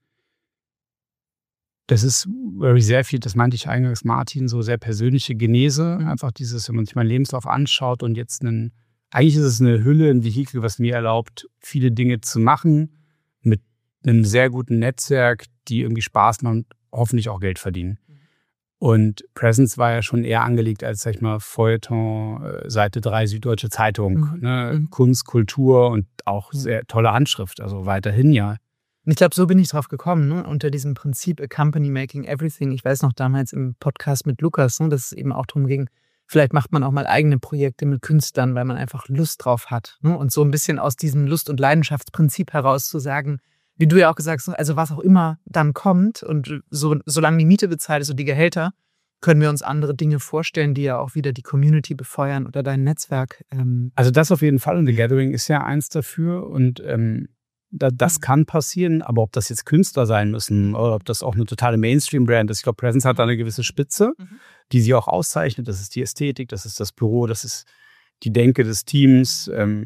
Speaker 3: Das ist very sehr viel, das meinte ich eingangs, Martin, so sehr persönliche Genese.
Speaker 2: Mhm.
Speaker 3: Einfach dieses, wenn man sich meinen Lebenslauf anschaut und jetzt einen, eigentlich ist es eine Hülle, ein Vehikel, was mir erlaubt, viele Dinge zu machen, mit einem sehr guten Netzwerk, die irgendwie Spaß machen und hoffentlich auch Geld verdienen. Mhm. Und Presence war ja schon eher angelegt als, sag ich mal, Feuilleton, äh, Seite drei Süddeutsche Zeitung.
Speaker 2: Mhm.
Speaker 3: Ne?
Speaker 2: Mhm.
Speaker 3: Kunst, Kultur und auch
Speaker 2: Mhm.
Speaker 3: sehr tolle Handschrift, also weiterhin ja.
Speaker 2: Und ich glaube, so bin ich drauf gekommen, ne? Unter diesem Prinzip A Company Making Everything. Ich weiß noch damals im Podcast mit Lukas, ne, dass es eben auch darum ging, vielleicht macht man auch mal eigene Projekte mit Künstlern, weil man einfach Lust drauf hat. Ne? Und so ein bisschen aus diesem Lust- und Leidenschaftsprinzip heraus zu sagen, wie du ja auch gesagt hast, also was auch immer dann kommt und so, solange die Miete bezahlt ist und die Gehälter, können wir uns andere Dinge vorstellen, die ja auch wieder die Community befeuern oder dein Netzwerk. Ähm
Speaker 3: also das auf jeden Fall und The Gathering ist ja eins dafür und ähm, da, das mhm. kann passieren, aber ob das jetzt Künstler sein müssen oder ob das auch eine totale Mainstream-Brand ist, ich glaube, Presence hat da eine gewisse Spitze, mhm. die sie auch auszeichnet. Das ist die Ästhetik, das ist das Büro, das ist die Denke des Teams. Ähm,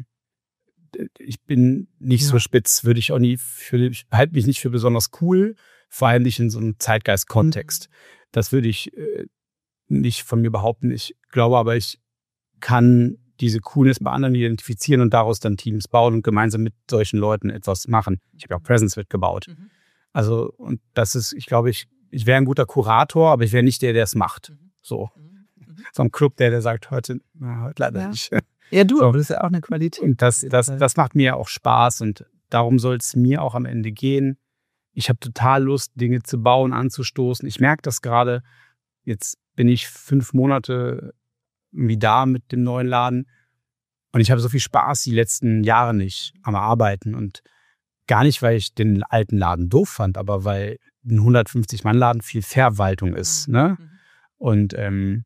Speaker 3: ich bin nicht ja. so spitz, würde ich auch nie für, ich halte mich nicht für besonders cool, vor allem nicht in so einem Zeitgeist-Kontext. Mhm. Das würde ich äh, nicht von mir behaupten. Ich glaube aber, ich kann diese Coolness bei anderen identifizieren und daraus dann Teams bauen und gemeinsam mit solchen Leuten etwas machen. Ich habe ja auch Presence mitgebaut. Mhm. Also, und das ist, ich glaube, ich, ich wäre ein guter Kurator, aber ich wäre nicht der, der es macht. Mhm. So. Mhm. So ein Club, der, der sagt, heute, na, heute leider
Speaker 2: ja.
Speaker 3: nicht.
Speaker 2: Ja, du,
Speaker 3: so.
Speaker 2: aber das ist ja auch eine Qualität.
Speaker 3: Und das, das, das macht mir auch Spaß und darum soll es mir auch am Ende gehen. Ich habe total Lust, Dinge zu bauen, anzustoßen. Ich merke das gerade. Jetzt bin ich fünf Monate irgendwie da mit dem neuen Laden und ich habe so viel Spaß die letzten Jahre nicht am Arbeiten und gar nicht, weil ich den alten Laden doof fand, aber weil ein hundertfünfzig-Mann-Laden viel Verwaltung ist. Mhm. Ne? Und, ähm,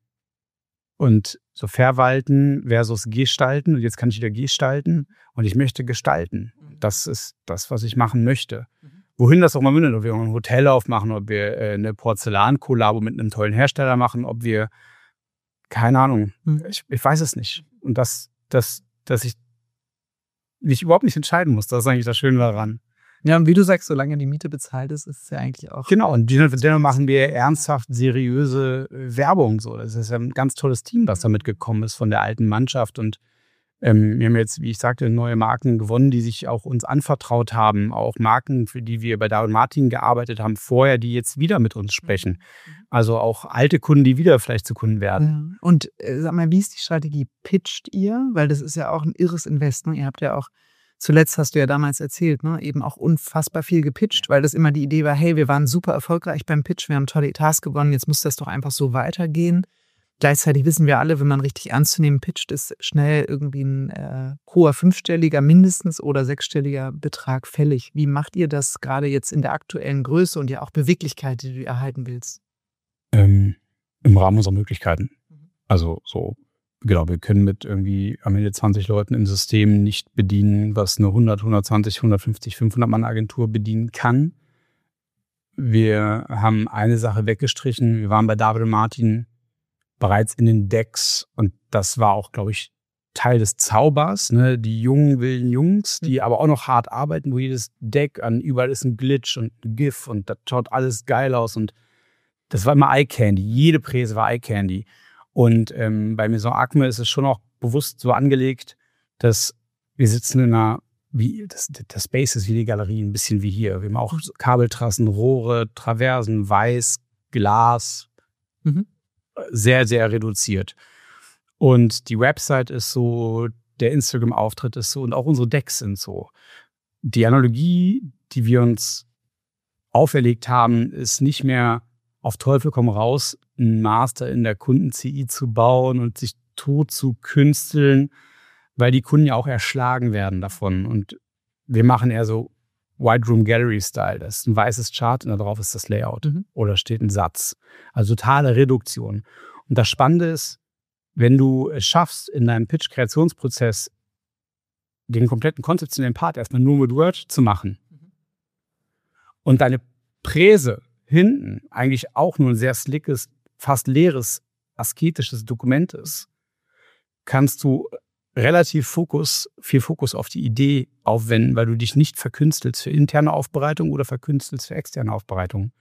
Speaker 3: und so Verwalten versus Gestalten und jetzt kann ich wieder gestalten und ich möchte gestalten. Das ist das, was ich machen möchte. Wohin das auch mal mündet, ob wir ein Hotel aufmachen, ob wir äh, eine Porzellan-Kollabo mit einem tollen Hersteller machen, ob wir, keine Ahnung, mhm. ich, ich weiß es nicht. Und das, das, dass ich mich überhaupt nicht entscheiden muss, das ist eigentlich das Schöne daran.
Speaker 2: Ja, und wie du sagst, solange die Miete bezahlt ist, ist es ja eigentlich auch...
Speaker 3: Genau, und dennoch machen wir ernsthaft seriöse Werbung. So. Das ist ja ein ganz tolles Team, das da mitgekommen ist von der alten Mannschaft und Ähm, wir haben jetzt, wie ich sagte, neue Marken gewonnen, die sich auch uns anvertraut haben. Auch Marken, für die wir bei David und Martin gearbeitet haben, vorher, die jetzt wieder mit uns sprechen. Also auch alte Kunden, die wieder vielleicht zu Kunden werden.
Speaker 2: Ja. Und äh, sag mal, wie ist die Strategie? Pitcht ihr? Weil das ist ja auch ein irres Invest. Ne? Ihr habt ja auch, zuletzt hast du ja damals erzählt, ne? Eben auch unfassbar viel gepitcht, weil das immer die Idee war, hey, wir waren super erfolgreich beim Pitch, wir haben tolle Etats gewonnen, jetzt muss das doch einfach so weitergehen. Gleichzeitig wissen wir alle, wenn man richtig ernst zu nehmen pitcht, ist schnell irgendwie ein äh, hoher fünfstelliger mindestens oder sechsstelliger Betrag fällig. Wie macht ihr das gerade jetzt in der aktuellen Größe und ja auch Beweglichkeit, die du erhalten willst?
Speaker 3: Ähm, im Rahmen unserer Möglichkeiten. Also so, genau, wir können mit irgendwie am Ende zwanzig Leuten im System nicht bedienen, was eine hundert, hundertzwanzig, hundertfünfzig, fünfhundert Mann Agentur bedienen kann. Wir haben eine Sache weggestrichen. Wir waren bei David und Martin bereits in den Decks und das war auch, glaube ich, Teil des Zaubers, ne? Die jungen, wilden Jungs, die mhm. aber auch noch hart arbeiten, wo jedes Deck an, überall ist ein Glitch und ein GIF und das schaut alles geil aus und das war immer Eye Candy. Jede Präse war Eye Candy. Und ähm, bei Maison Acme ist es schon auch bewusst so angelegt, dass wir sitzen in einer, wie das, das Space ist wie die Galerie, ein bisschen wie hier. Wir haben auch Kabeltrassen, Rohre, Traversen, Weiß, Glas, mhm. sehr, sehr reduziert. Und die Website ist so der Instagram-Auftritt ist so und auch unsere Decks sind so. Die Analogie, die wir uns auferlegt haben, ist nicht mehr auf Teufel komm raus, einen Master in der Kunden-C I zu bauen und sich tot zu künsteln, weil die Kunden ja auch erschlagen werden davon. Und wir machen eher so White Room Gallery Style. Das ist ein weißes Chart und darauf ist das Layout. Mhm. Oder steht ein Satz. Also totale Reduktion. Und das Spannende ist, wenn du es schaffst, in deinem Pitch-Kreationsprozess den kompletten konzeptionellen Part erstmal nur mit Word zu machen mhm. und deine Präse hinten eigentlich auch nur ein sehr slickes, fast leeres, asketisches Dokument ist, kannst du relativ Fokus, viel Fokus auf die Idee aufwenden, weil du dich nicht verkünstelst für interne Aufbereitung oder verkünstelst für externe Aufbereitung.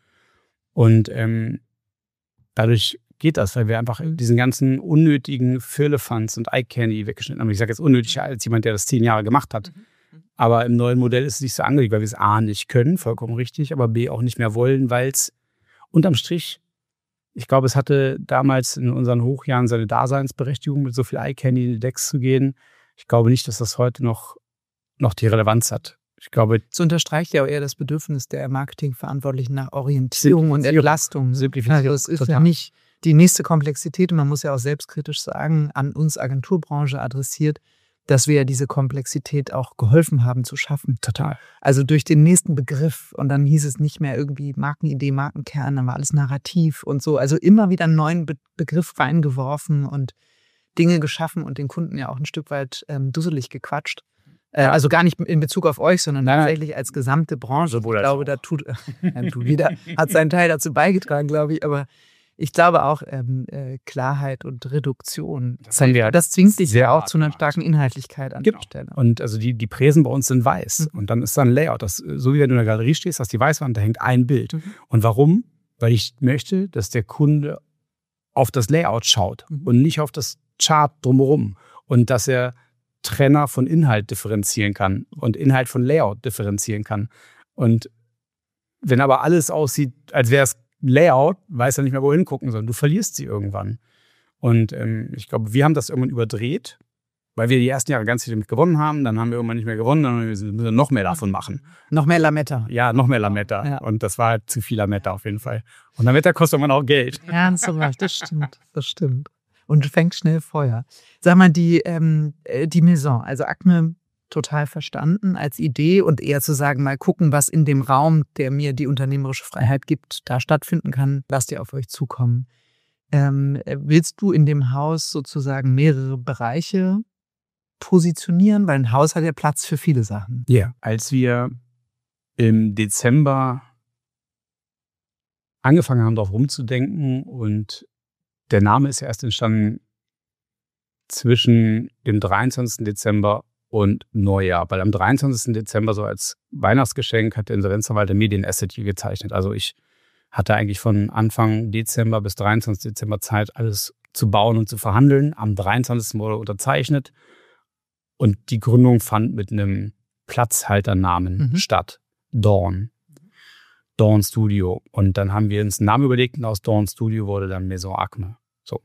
Speaker 3: Und ähm, dadurch geht das, weil wir einfach diesen ganzen unnötigen Firlefanz und Eye-Candy weggeschnitten haben. Ich sage jetzt unnötig als jemand, der das zehn Jahre gemacht hat. Mhm. Aber im neuen Modell ist es nicht so angelegt, weil wir es A nicht können, vollkommen richtig, aber B auch nicht mehr wollen, weil es unterm Strich, ich glaube, es hatte damals in unseren Hochjahren seine Daseinsberechtigung, mit so viel Eye-Candy in die Decks zu gehen. Ich glaube nicht, dass das heute noch, noch die Relevanz hat. Ich glaube,
Speaker 2: es unterstreicht ja auch eher das Bedürfnis der Marketingverantwortlichen nach Orientierung und Entlastung. Also es ist ja nicht die nächste Komplexität, und man muss ja auch selbstkritisch sagen, an uns Agenturbranche adressiert, dass wir ja diese Komplexität auch geholfen haben zu schaffen.
Speaker 3: Total.
Speaker 2: Also durch den nächsten Begriff, und dann hieß es nicht mehr irgendwie Markenidee, Markenkern, dann war alles Narrativ und so. Also immer wieder einen neuen Be- Begriff reingeworfen und Dinge geschaffen und den Kunden ja auch ein Stück weit ähm, dusselig gequatscht. Äh, also gar nicht in Bezug auf euch, sondern nein, tatsächlich als gesamte Branche. Ich glaube, da tut, äh, tut jeder, hat seinen Teil dazu beigetragen, glaube ich, aber ich glaube auch, ähm, äh, Klarheit und Reduktion,
Speaker 3: das, wir
Speaker 2: das zwingt dich ja auch zu einer starken Inhaltlichkeit an
Speaker 3: der
Speaker 2: genau. Stelle.
Speaker 3: Und also die, die Präsen bei uns sind weiß. Mhm. Und dann ist da ein Layout. Das, so wie wenn du in der Galerie stehst, hast die Weißwand, da hängt ein Bild. Mhm. Und warum? Weil ich möchte, dass der Kunde auf das Layout schaut mhm. und nicht auf das Chart drumherum. Und dass er Trenner von Inhalt differenzieren kann und Inhalt von Layout differenzieren kann. Und wenn aber alles aussieht, als wäre es Layout, weiß er nicht mehr, wohin gucken soll. Du verlierst sie irgendwann. Und ähm, ich glaube, wir haben das irgendwann überdreht, weil wir die ersten Jahre ganz viel damit gewonnen haben. Dann haben wir irgendwann nicht mehr gewonnen, dann müssen wir noch mehr davon machen.
Speaker 2: Noch mehr Lametta.
Speaker 3: Ja, noch mehr Lametta. Ja. Und das war halt zu viel Lametta auf jeden Fall. Und Lametta kostet man auch Geld.
Speaker 2: Ja, das stimmt. Das stimmt. Und fängt schnell Feuer. Sag mal, die, ähm, die Maison, also Acme, total verstanden als Idee und eher zu sagen, mal gucken, was in dem Raum, der mir die unternehmerische Freiheit gibt, da stattfinden kann, lasst ihr auf euch zukommen. Ähm, willst du in dem Haus sozusagen mehrere Bereiche positionieren? Weil ein Haus hat ja Platz für viele Sachen.
Speaker 3: Ja, yeah. Als wir im Dezember angefangen haben, darauf rumzudenken, und der Name ist ja erst entstanden zwischen dem dreiundzwanzigsten Dezember und Neujahr, weil am dreiundzwanzigsten Dezember so als Weihnachtsgeschenk hat der Insolvenzverwalter mir den Asset hier gezeichnet. Also ich hatte eigentlich von Anfang Dezember bis dreiundzwanzigsten Dezember Zeit, alles zu bauen und zu verhandeln. Am dreiundzwanzigsten wurde unterzeichnet und die Gründung fand mit einem Platzhalternamen mhm. statt. Dawn. Dawn Studio. Und dann haben wir uns einen Namen überlegt und aus Dawn Studio wurde dann Maison Acme. So.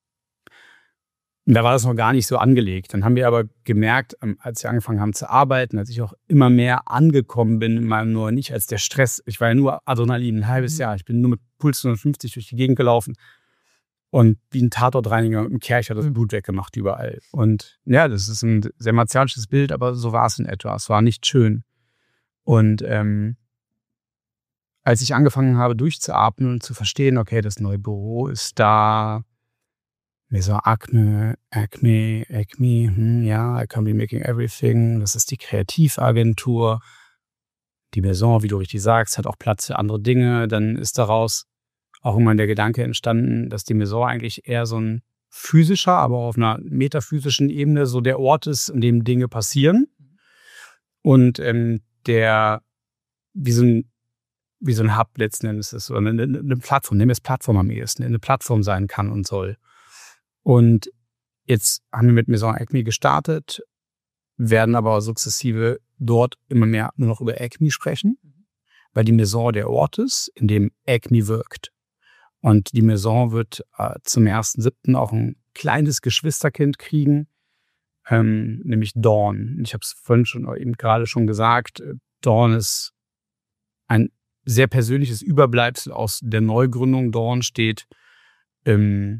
Speaker 3: Und da war das noch gar nicht so angelegt. Dann haben wir aber gemerkt, als wir angefangen haben zu arbeiten, als ich auch immer mehr angekommen bin in meinem nur nicht als der Stress. Ich war ja nur Adrenalin, ein halbes mhm. Jahr. Ich bin nur mit Puls hundertfünfzig durch die Gegend gelaufen und wie ein Tatortreiniger mit dem Kercher das Blut weggemacht überall. Und ja, das ist ein sehr martialisches Bild, aber so war es in etwa. Es war nicht schön. Und ähm, als ich angefangen habe durchzuatmen und zu verstehen, okay, das neue Büro ist da, Maison Acme, Acme, Acme, hm, ja, I can be making everything. Das ist die Kreativagentur. Die Maison, wie du richtig sagst, hat auch Platz für andere Dinge. Dann ist daraus auch immer der Gedanke entstanden, dass die Maison eigentlich eher so ein physischer, aber auf einer metaphysischen Ebene so der Ort ist, in dem Dinge passieren. Und ähm, der, wie so ein, wie so ein Hub letzten Endes ist, oder eine, eine Plattform, nehmen wir es Plattform am ehesten, eine Plattform sein kann und soll. Und jetzt haben wir mit Maison Acme gestartet, werden aber sukzessive dort immer mehr nur noch über Acme sprechen, weil die Maison der Ort ist, in dem Acme wirkt. Und die Maison wird äh, zum ersten siebten auch ein kleines Geschwisterkind kriegen, ähm, nämlich Dawn. Ich habe es vorhin schon eben gerade schon gesagt, Dawn ist ein sehr persönliches Überbleibsel aus der Neugründung. Dawn steht im,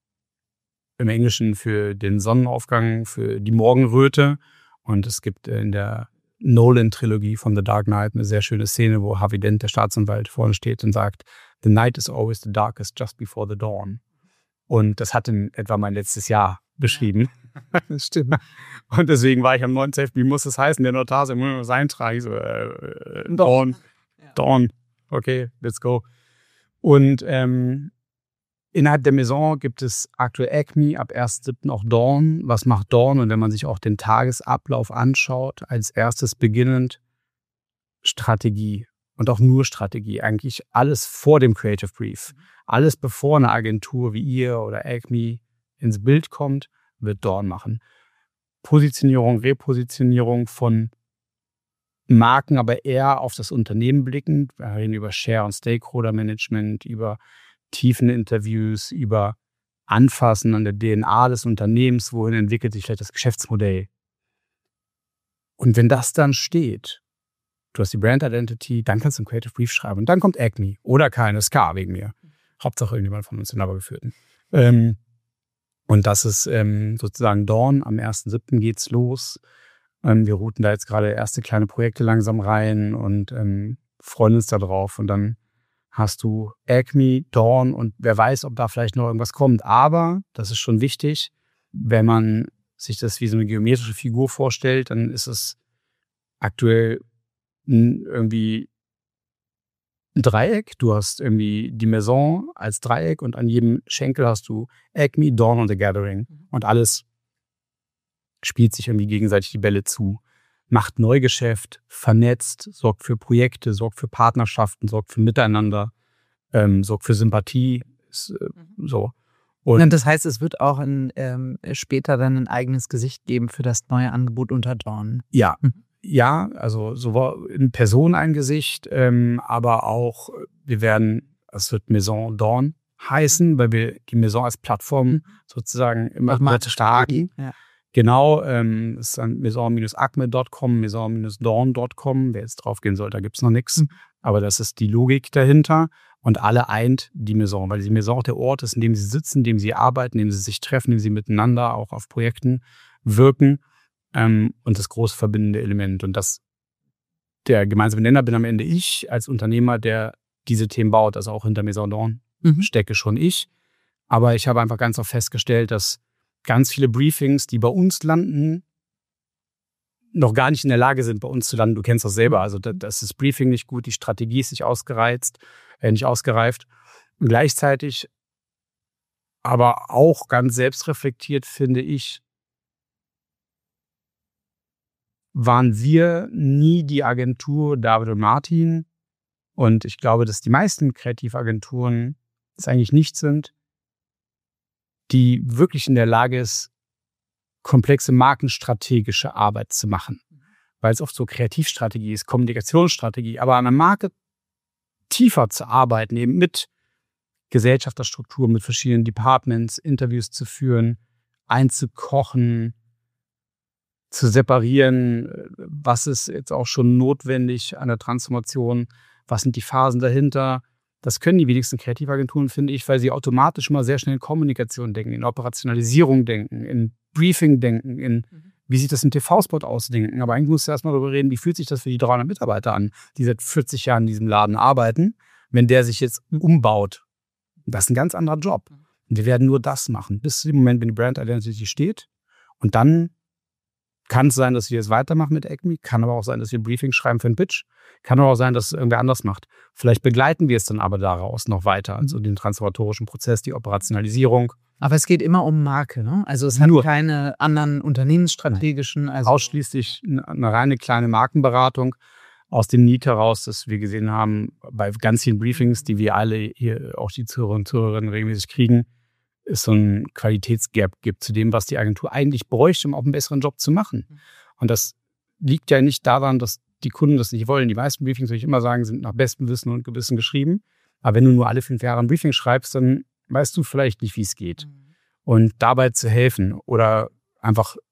Speaker 3: im Englischen für den Sonnenaufgang, für die Morgenröte. Und es gibt in der Nolan-Trilogie von The Dark Knight eine sehr schöne Szene, wo Harvey Dent, der Staatsanwalt, vorne steht und sagt, "The night is always the darkest just before the dawn." Und das hat in etwa mein letztes Jahr beschrieben.
Speaker 2: Das stimmt.
Speaker 3: Und deswegen war ich am neunten Wie muss das heißen? Der Notar sagt, muss ich was eintragen. Ich so, äh, Dawn. Ja. Dawn. Okay, let's go. Und ähm, innerhalb der Maison gibt es aktuell Acme, ab ersten siebten auch Dawn. Was macht Dawn? Und wenn man sich auch den Tagesablauf anschaut, als erstes beginnend Strategie und auch nur Strategie. Eigentlich alles vor dem Creative Brief. Alles bevor eine Agentur wie ihr oder Acme ins Bild kommt, wird Dawn machen. Positionierung, Repositionierung von Marken, aber eher auf das Unternehmen blickend. Wir reden über Share- und Stakeholder-Management, über Tiefeninterviews, über Anfassen an der D N A des Unternehmens, wohin entwickelt sich vielleicht das Geschäftsmodell. Und wenn das dann steht, du hast die Brand Identity, dann kannst du einen Creative Brief schreiben und dann kommt Acme oder K N S K wegen mir. Hauptsache irgendjemand von uns den aber geführten. Ähm, und das ist ähm, sozusagen Dawn. Am ersten siebten geht's los. Ähm, wir routen da jetzt gerade erste kleine Projekte langsam rein und ähm, freuen uns da drauf. Und dann hast du Acme, Dawn und wer weiß, ob da vielleicht noch irgendwas kommt. Aber, das ist schon wichtig, wenn man sich das wie so eine geometrische Figur vorstellt, dann ist es aktuell irgendwie ein Dreieck. Du hast irgendwie die Maison als Dreieck und an jedem Schenkel hast du Acme, Dawn und The Gathering. Und alles spielt sich irgendwie gegenseitig die Bälle zu. Macht Neugeschäft, vernetzt, sorgt für Projekte, sorgt für Partnerschaften, sorgt für Miteinander, ähm, sorgt für Sympathie. Ist, äh, so.
Speaker 2: Und das heißt, es wird auch ein, ähm, später dann ein eigenes Gesicht geben für das neue Angebot unter Dawn.
Speaker 3: Ja, ja, also so in Person ein Gesicht, ähm, aber auch, wir werden, es wird Maison Dawn heißen, weil wir die Maison als Plattform sozusagen immer weiter starken.
Speaker 2: Ja.
Speaker 3: Genau, ähm, es ist dann maison acme punkt com, maison dawn punkt com. Wer jetzt drauf gehen soll, da gibt es noch nichts. Aber das ist die Logik dahinter. Und alle eint die Maison, weil die Maison auch der Ort ist, in dem sie sitzen, in dem sie arbeiten, in dem sie sich treffen, in dem sie miteinander auch auf Projekten wirken. Ähm, und das große verbindende Element. Und das, der gemeinsame Nenner bin am Ende ich als Unternehmer, der diese Themen baut. Also auch hinter Maison Dawn mhm. stecke schon ich. Aber ich habe einfach ganz oft festgestellt, dass ganz viele Briefings, die bei uns landen, noch gar nicht in der Lage sind, bei uns zu landen. Du kennst das selber. Also das ist Briefing nicht gut, die Strategie ist nicht ausgereizt, äh, nicht ausgereift. Und gleichzeitig aber auch ganz selbstreflektiert, finde ich, waren wir nie die Agentur David und Martin. Und ich glaube, dass die meisten Kreativagenturen es eigentlich nicht sind, die wirklich in der Lage ist, komplexe markenstrategische Arbeit zu machen. Weil es oft so Kreativstrategie ist, Kommunikationsstrategie, aber an einer Marke tiefer zu arbeiten, eben mit Gesellschafterstruktur, mit verschiedenen Departments, Interviews zu führen, einzukochen, zu separieren, was ist jetzt auch schon notwendig an der Transformation, was sind die Phasen dahinter. Das können die wenigsten Kreativagenturen, finde ich, weil sie automatisch immer sehr schnell in Kommunikation denken, in Operationalisierung denken, in Briefing denken, in mhm. wie sieht das im T V-Spot aus denken. Aber eigentlich musst du erstmal darüber reden, wie fühlt sich das für die dreihundert Mitarbeiter an, die seit vierzig Jahren in diesem Laden arbeiten, wenn der sich jetzt umbaut. Das ist ein ganz anderer Job. Und wir werden nur das machen, bis zum Moment, wenn die Brand Identity steht. Und dann kann es sein, dass wir es weitermachen mit Acme, kann aber auch sein, dass wir ein Briefing schreiben für einen Pitch, kann aber auch sein, dass es irgendwer anders macht. Vielleicht begleiten wir es dann aber daraus noch weiter, also den transformatorischen Prozess, die Operationalisierung.
Speaker 2: Aber es geht immer um Marke, ne? Also es hat Nur. keine anderen unternehmensstrategischen. Also
Speaker 3: ausschließlich eine reine kleine Markenberatung aus dem Need heraus, dass wir gesehen haben, bei ganz vielen Briefings, die wir alle hier, auch die Zuhörerinnen und Zuhörer regelmäßig kriegen, es so ein Qualitätsgap gibt zu dem, was die Agentur eigentlich bräuchte, um auch einen besseren Job zu machen. Und das liegt ja nicht daran, dass die Kunden das nicht wollen. Die meisten Briefings, würde ich immer sagen, sind nach bestem Wissen und Gewissen geschrieben. Aber wenn du nur alle fünf Jahre ein Briefing schreibst, dann weißt du vielleicht nicht, wie es geht. Und dabei zu helfen oder einfach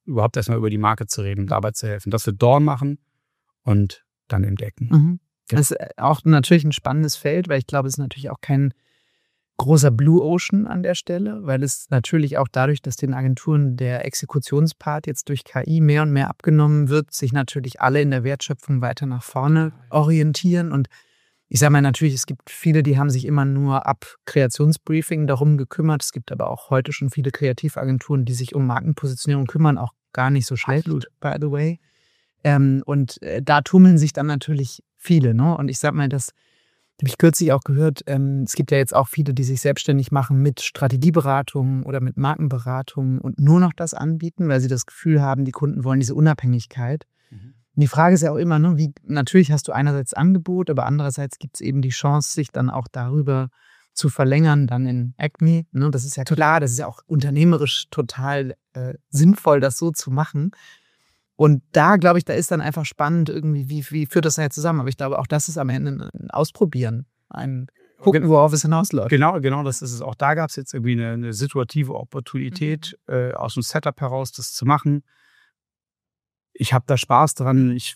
Speaker 3: überhaupt erstmal über die Marke zu reden und dabei zu helfen. Das wird Dawn machen und dann eben Decken.
Speaker 2: Mhm. Das ist auch natürlich ein spannendes Feld, weil ich glaube, es ist natürlich auch kein großer Blue Ocean an der Stelle, weil es natürlich auch dadurch, dass den Agenturen der Exekutionspart jetzt durch K I mehr und mehr abgenommen wird, sich natürlich alle in der Wertschöpfung weiter nach vorne orientieren. Und ich sage mal natürlich, es gibt viele, die haben sich immer nur ab Kreationsbriefing darum gekümmert. Es gibt aber auch heute schon viele Kreativagenturen, die sich um Markenpositionierung kümmern, auch gar nicht so schlecht, Absolut. by the way. Ähm, und äh, da tummeln sich dann natürlich viele. Ne? Und ich sage mal, das habe ich kürzlich auch gehört, ähm, es gibt ja jetzt auch viele, die sich selbstständig machen mit Strategieberatungen oder mit Markenberatungen und nur noch das anbieten, weil sie das Gefühl haben, die Kunden wollen diese Unabhängigkeit. Mhm. Und die Frage ist ja auch immer, ne, wie, natürlich hast du einerseits Angebot, aber andererseits gibt es eben die Chance, sich dann auch darüber zu verlängern, dann in Acme. Ne, das ist ja klar, das ist ja auch unternehmerisch total äh, sinnvoll, das so zu machen. Und da, glaube ich, da ist dann einfach spannend irgendwie, wie, wie führt das ja zusammen? Aber ich glaube, auch das ist am Ende ein Ausprobieren, ein Gucken, worauf es hinausläuft.
Speaker 3: Genau, genau, das ist es. Auch da gab es jetzt irgendwie eine, eine situative Opportunität, mhm. äh, aus dem Setup heraus das zu machen. Ich habe da Spaß dran. Ich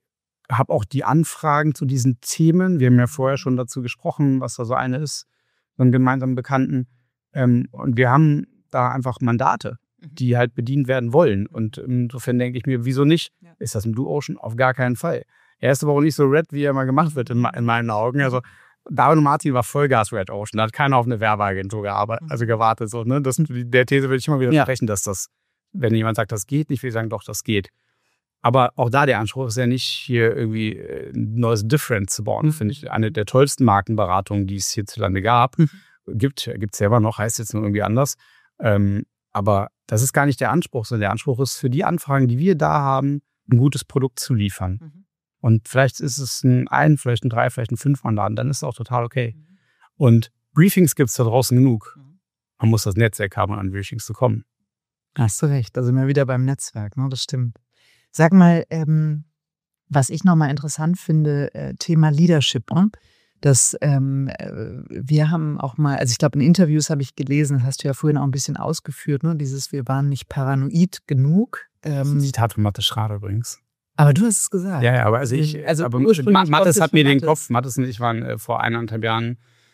Speaker 3: habe auch die Anfragen zu diesen Themen. Wir haben ja vorher schon dazu gesprochen, was da so eine ist, so einen gemeinsamen Bekannten. Ähm, und wir haben da einfach Mandate, die halt bedient werden wollen. Und insofern denke ich mir, wieso nicht? Ja. Ist das ein Blue Ocean? Auf gar keinen Fall. Er ist aber auch nicht so red, wie er mal gemacht wird in, in meinen Augen. Also David und Martin war Vollgas Red Ocean. Da hat keiner auf eine Werbeagentur gearbeitet, also gewartet. So, ne? Das, der These würde ich immer wieder sprechen, ja. dass das, wenn jemand sagt, das geht nicht, will ich sagen, doch, das geht. Aber auch da der Anspruch ist ja nicht, hier irgendwie ein neues Different zu bauen. Mhm. Finde ich eine der tollsten Markenberatungen, die es hierzulande gab. Mhm. Gibt es selber noch, heißt jetzt nur irgendwie anders. Ähm, aber das ist gar nicht der Anspruch, sondern der Anspruch ist für die Anfragen, die wir da haben, ein gutes Produkt zu liefern. Mhm. Und vielleicht ist es ein ein, vielleicht ein drei, vielleicht ein fünf Mandaten, dann ist es auch total okay. Mhm. Und Briefings gibt es da draußen genug. Mhm. Man muss das Netzwerk haben, um an Briefings zu kommen.
Speaker 2: Hast du recht, da sind wir wieder beim Netzwerk, ne? Das stimmt. Sag mal, ähm, was ich nochmal interessant finde, äh, Thema Leadership, ne? Das, ähm, wir haben auch mal, also ich glaube in Interviews habe ich gelesen, das hast du ja vorhin auch ein bisschen ausgeführt, ne? Dieses, wir waren nicht paranoid genug.
Speaker 3: Ähm, das ist ein Zitat von Mathis Schrader übrigens.
Speaker 2: Aber du hast es gesagt.
Speaker 3: Ja, ja, aber also ich, also aber Mathis hat mir den Kopf, Mathis und ich waren äh, vor eineinhalb Jahren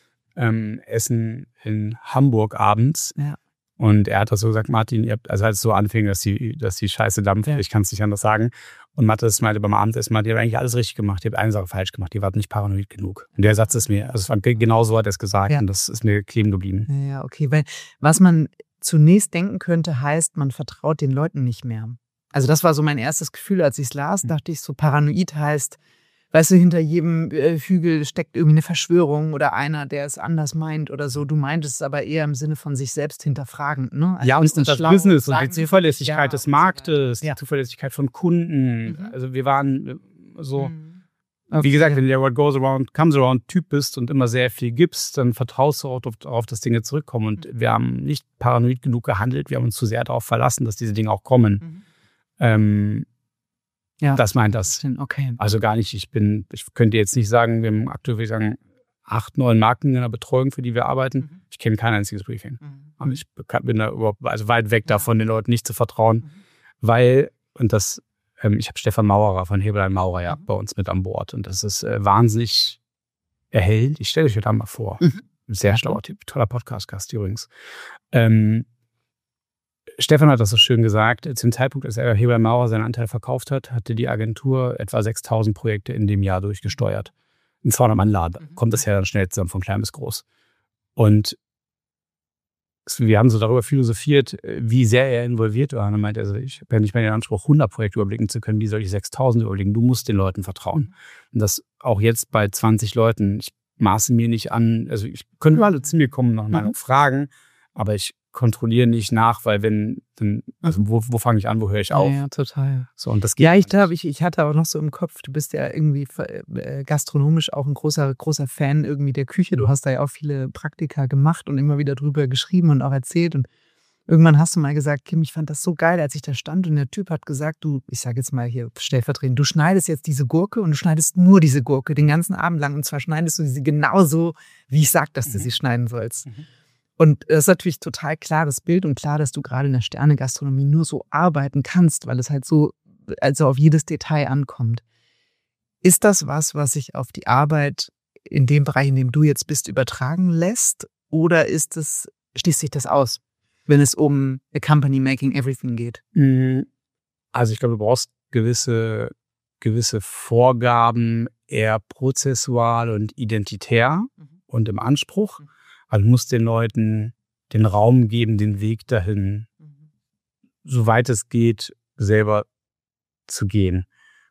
Speaker 3: ähm, essen in Hamburg abends. Ja. Und er hat das so gesagt, Martin, ihr habt, also als es so anfing, dass die, dass die Scheiße dampft, ja. ich kann es nicht anders sagen. Und Mathis meinte beim Abendessen, ihr habt eigentlich alles richtig gemacht, ihr habt eine Sache falsch gemacht, ihr wart nicht paranoid genug. Und der Satz ist mir, also genau so hat er es gesagt ja. und das ist mir kleben geblieben.
Speaker 2: Ja, okay, weil was man zunächst denken könnte, heißt, man vertraut den Leuten nicht mehr. Also das war so mein erstes Gefühl, als ich es las, mhm. dachte ich so, paranoid heißt, weißt du, hinter jedem äh, Hügel steckt irgendwie eine Verschwörung oder einer, der es anders meint oder so. Du meintest es aber eher im Sinne von sich selbst hinterfragen. Ne? Also
Speaker 3: ja, und das, das Business und die Zuverlässigkeit ja, des Marktes, ja. die Zuverlässigkeit von Kunden. Mhm. Also wir waren so, mhm. okay. wie gesagt, wenn du der What goes around, comes around Typ bist und immer sehr viel gibst, dann vertraust du auch darauf, dass Dinge zurückkommen. Und mhm. wir haben nicht paranoid genug gehandelt, wir haben uns zu sehr darauf verlassen, dass diese Dinge auch kommen. Mhm. Ähm, Ja, das meint das.
Speaker 2: Okay.
Speaker 3: Also gar nicht, ich bin, ich könnte jetzt nicht sagen, wir haben aktuell, würde ich sagen, acht, neun Marken in der Betreuung, für die wir arbeiten. Mhm. Ich kenne kein einziges Briefing. Mhm. Aber ich bin da überhaupt, also weit weg ja. davon, den Leuten nicht zu vertrauen. Mhm. Weil, und das, ähm, ich habe Stefan Maurer von Heberlein Maurer ja mhm. bei uns mit an Bord. Und das ist äh, wahnsinnig erhellend. Ich stelle euch heute mal vor. Mhm. Sehr schlauer Typ, toller Podcast-Gast übrigens. Ähm, Stefan hat das so schön gesagt, zum Zeitpunkt, als er Heberlein Maurer seinen Anteil verkauft hat, hatte die Agentur etwa sechstausend Projekte in dem Jahr durchgesteuert. In zweihundert Mann Laden kommt das ja dann schnell zusammen, von klein bis groß. Und wir haben so darüber philosophiert, wie sehr er involviert war. Und er meinte, also ich habe ja nicht mehr den Anspruch, hundert Projekte überblicken zu können, wie soll ich sechstausend überblicken? Du musst den Leuten vertrauen. Und das auch jetzt bei zwanzig Leuten, ich maße mir nicht an, also ich könnte alle zu mir kommen nach meinen mhm. Fragen, aber ich kontrolliere nicht nach, weil wenn, dann, also wo, wo fange ich an, wo höre ich auf?
Speaker 2: Ja, ja, total.
Speaker 3: So, und das geht
Speaker 2: ja, ich glaube, ich, ich hatte auch noch so im Kopf, du bist ja irgendwie äh, gastronomisch auch ein großer, großer Fan irgendwie der Küche. Du hast da ja auch viele Praktika gemacht und immer wieder drüber geschrieben und auch erzählt. Und irgendwann hast du mal gesagt, Kim, ich fand das so geil, als ich da stand und der Typ hat gesagt, du, ich sage jetzt mal hier stellvertretend, du schneidest jetzt diese Gurke und du schneidest nur diese Gurke den ganzen Abend lang. Und zwar schneidest du sie genauso, wie ich sag, dass du mhm. sie schneiden sollst. Mhm. Und das ist natürlich total klares Bild und klar, dass du gerade in der Sterne-Gastronomie nur so arbeiten kannst, weil es halt so also auf jedes Detail ankommt. Ist das was, was sich auf die Arbeit in dem Bereich, in dem du jetzt bist, übertragen lässt? Oder ist es, schließt sich das aus, wenn es um a company making everything geht?
Speaker 3: Also ich glaube, du brauchst gewisse, gewisse Vorgaben, eher prozessual und identitär mhm. und im Anspruch. Also du musst den Leuten den Raum geben, den Weg dahin, mhm. soweit es geht, selber zu gehen.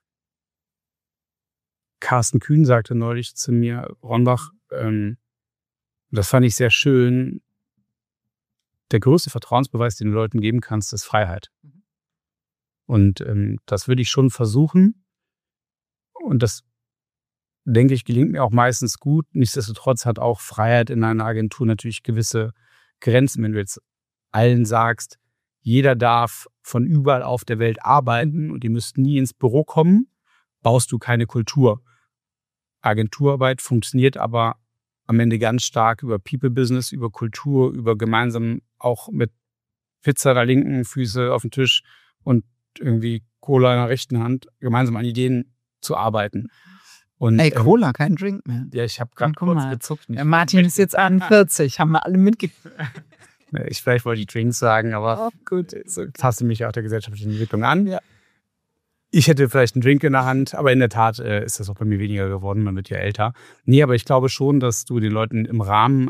Speaker 3: Carsten Kühn sagte neulich zu mir, Ronbach, ähm, das fand ich sehr schön, der größte Vertrauensbeweis, den du Leuten geben kannst, ist Freiheit. Mhm. Und ähm, das würde ich schon versuchen. Und das, denke ich, gelingt mir auch meistens gut. Nichtsdestotrotz hat auch Freiheit in einer Agentur natürlich gewisse Grenzen. Wenn du jetzt allen sagst, jeder darf von überall auf der Welt arbeiten und die müssten nie ins Büro kommen, baust du keine Kultur. Agenturarbeit funktioniert aber am Ende ganz stark über People-Business, über Kultur, über gemeinsam auch mit Pizza der linken, Füße auf dem Tisch und irgendwie Cola in der rechten Hand, gemeinsam an Ideen zu arbeiten. Und,
Speaker 2: Ey, Cola, ähm, kein Drink mehr.
Speaker 3: Ja, ich habe gerade kurz mal gezuckt.
Speaker 2: Ja, Martin ist jetzt einundvierzig, haben wir alle mitgekriegt.
Speaker 3: Ich vielleicht wollte die Drinks sagen, aber oh, gut, so taste mich auch der gesellschaftlichen Entwicklung an. Ja. Ich hätte vielleicht einen Drink in der Hand, aber in der Tat äh, ist das auch bei mir weniger geworden, man wird ja älter. Nee, aber ich glaube schon, dass du den Leuten im Rahmen,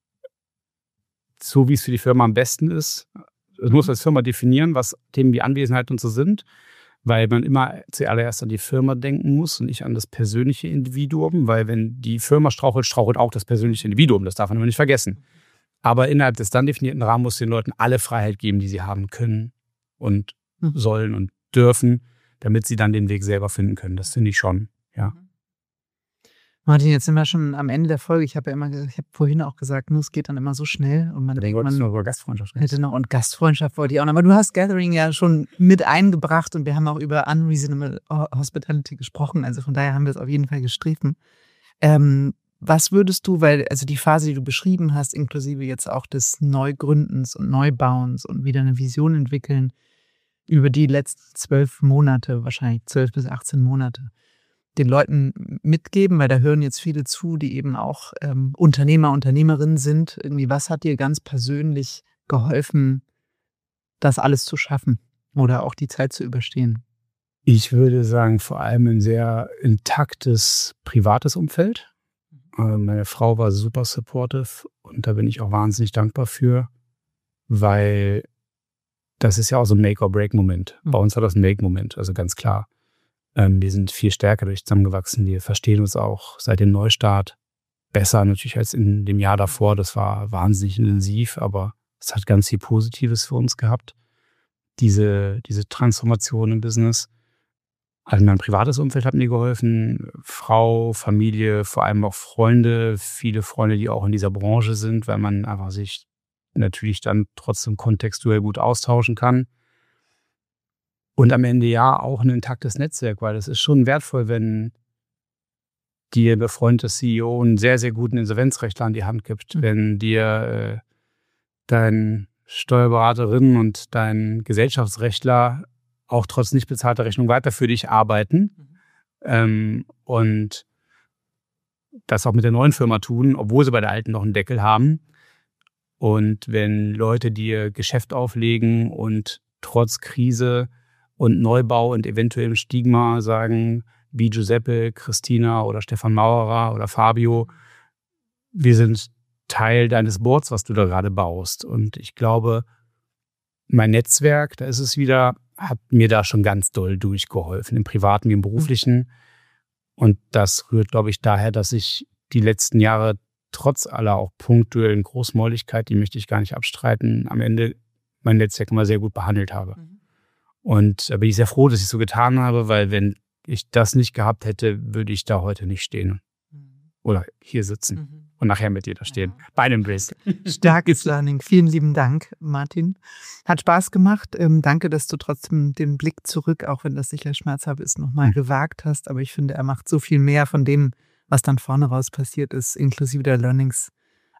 Speaker 3: so wie es für die Firma am besten ist, du musst als Firma definieren, was Themen wie Anwesenheit und so sind, weil man immer zuallererst an die Firma denken muss und nicht an das persönliche Individuum, weil wenn die Firma strauchelt, strauchelt auch das persönliche Individuum, das darf man immer nicht vergessen. Aber innerhalb des dann definierten Rahmens muss den Leuten alle Freiheit geben, die sie haben können und mhm. sollen und dürfen, damit sie dann den Weg selber finden können. Das finde ich schon, ja.
Speaker 2: Martin, jetzt sind wir schon am Ende der Folge. Ich habe ja immer, ich habe vorhin auch gesagt, nur es geht dann immer so schnell. Und man denkt, man
Speaker 3: noch über Gastfreundschaft
Speaker 2: hätte noch, und Gastfreundschaft wollte ich auch noch. Aber du hast Gathering ja schon mit eingebracht und wir haben auch über Unreasonable Hospitality gesprochen. Also von daher haben wir es auf jeden Fall gestriffen. Ähm, was würdest du, weil also die Phase, die du beschrieben hast, inklusive jetzt auch des Neugründens und Neubauens und wieder eine Vision entwickeln, über die letzten zwölf Monate, wahrscheinlich zwölf bis achtzehn Monate, den Leuten mitgeben, weil da hören jetzt viele zu, die eben auch ähm, Unternehmer, Unternehmerinnen sind. Irgendwie, was hat dir ganz persönlich geholfen, das alles zu schaffen oder auch die Zeit zu überstehen?
Speaker 3: Ich würde sagen, vor allem ein sehr intaktes privates Umfeld. Meine Frau war super supportive und da bin ich auch wahnsinnig dankbar für, weil das ist ja auch so ein Make-or-Break-Moment. Mhm. Bei uns war das ein Make-Moment, also ganz klar. Ähm, wir sind viel stärker durch zusammengewachsen. Wir verstehen uns auch seit dem Neustart besser natürlich als in dem Jahr davor. Das war wahnsinnig intensiv, aber es hat ganz viel Positives für uns gehabt. Diese, diese Transformation im Business. Also mein privates Umfeld hat mir geholfen. Frau, Familie, vor allem auch Freunde. Viele Freunde, die auch in dieser Branche sind, weil man einfach sich natürlich dann trotzdem kontextuell gut austauschen kann. Und am Ende ja auch ein intaktes Netzwerk, weil es ist schon wertvoll, wenn dir befreundeter C E O einen sehr, sehr guten Insolvenzrechtler an die Hand gibt, mhm. wenn dir äh, dein Steuerberaterin und dein Gesellschaftsrechtler auch trotz nicht bezahlter Rechnung weiter für dich arbeiten mhm. ähm, und das auch mit der neuen Firma tun, obwohl sie bei der alten noch einen Deckel haben. Und wenn Leute dir Geschäft auflegen und trotz Krise und Neubau und eventuellem Stigma sagen, wie Giuseppe, Christina oder Stefan Maurer oder Fabio, wir sind Teil deines Boards, was du da gerade baust. Und ich glaube, mein Netzwerk, da ist es wieder, hat mir da schon ganz doll durchgeholfen, im Privaten wie im Beruflichen. Und das rührt, glaube ich, daher, dass ich die letzten Jahre trotz aller auch punktuellen Großmäuligkeit, die möchte ich gar nicht abstreiten, am Ende mein Netzwerk immer sehr gut behandelt habe. Mhm. Und da bin ich sehr froh, dass ich es so getan habe, weil wenn ich das nicht gehabt hätte, würde ich da heute nicht stehen. Mhm. Oder hier sitzen mhm. und nachher mit dir da stehen. Ja. Bei einem Bild.
Speaker 2: Starkes Learning. Vielen lieben Dank, Martin. Hat Spaß gemacht. Ähm, danke, dass du trotzdem den Blick zurück, auch wenn das sicher schmerzhaft ist, nochmal mhm. gewagt hast. Aber ich finde, er macht so viel mehr von dem, was dann vorne raus passiert ist, inklusive der Learnings,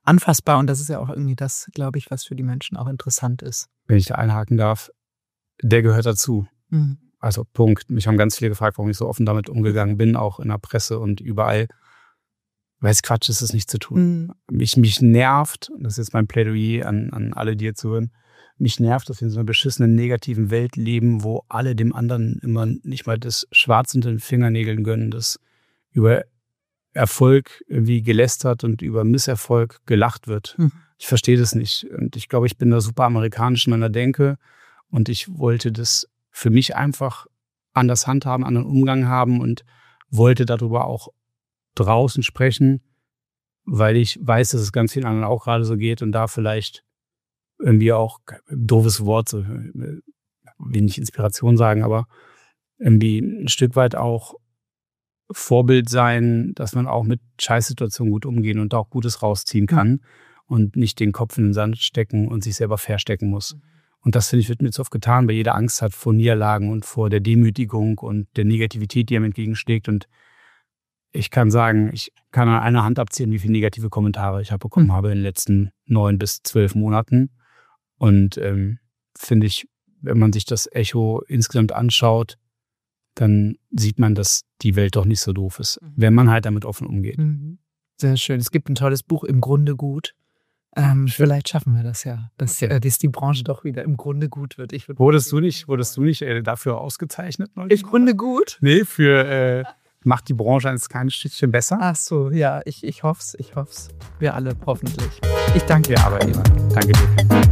Speaker 2: anfassbar und das ist ja auch irgendwie das, glaube ich, was für die Menschen auch interessant ist.
Speaker 3: Wenn ich da einhaken darf, der gehört dazu.
Speaker 2: Mhm.
Speaker 3: Also Punkt. Mich haben ganz viele gefragt, warum ich so offen damit umgegangen bin, auch in der Presse und überall. Weil es Quatsch ist, es nicht zu tun.
Speaker 2: Mhm.
Speaker 3: Mich, mich nervt, das ist jetzt mein Plädoyer an, an alle, die hier zuhören, mich nervt, dass wir in so einer beschissenen, negativen Welt leben, wo alle dem anderen immer nicht mal das Schwarz unter den Fingernägeln gönnen, das über Erfolg irgendwie gelästert und über Misserfolg gelacht wird.
Speaker 2: Mhm.
Speaker 3: Ich verstehe das nicht. Und ich glaube, ich bin da super amerikanisch in meiner Denke und ich wollte das für mich einfach anders handhaben, anderen Umgang haben und wollte darüber auch draußen sprechen, weil ich weiß, dass es ganz vielen anderen auch gerade so geht und da vielleicht irgendwie auch, doofes Wort, so will nicht Inspiration sagen, aber irgendwie ein Stück weit auch Vorbild sein, dass man auch mit Scheißsituationen gut umgehen und auch Gutes rausziehen kann mhm. und nicht den Kopf in den Sand stecken und sich selber verstecken muss. Mhm. Und das, finde ich, wird mir zu oft getan, weil jeder Angst hat vor Niederlagen und vor der Demütigung und der Negativität, die ihm entgegenschlägt. Und ich kann sagen, ich kann an einer Hand abzählen, wie viele negative Kommentare ich habe bekommen mhm. habe in den letzten neun bis zwölf Monaten. Und ähm, finde ich, wenn man sich das Echo insgesamt anschaut, dann sieht man, dass die Welt doch nicht so doof ist, mhm. wenn man halt damit offen umgeht.
Speaker 2: Mhm. Sehr schön. Es gibt ein tolles Buch, Im Grunde gut. Ähm, vielleicht schaffen wir das ja, dass,
Speaker 3: okay.
Speaker 2: äh, dass die Branche doch wieder im Grunde gut wird. Ich würd
Speaker 3: wurdest du nicht, wurdest du nicht äh, dafür ausgezeichnet?
Speaker 2: Im Grunde gut?
Speaker 3: Nee, für äh, macht die Branche ein kleines Stückchen besser.
Speaker 2: Ach so, ja, ich, ich hoffe es, ich hoffe es. Wir alle hoffentlich. Ich danke
Speaker 3: dir aber, Eva. Danke dir.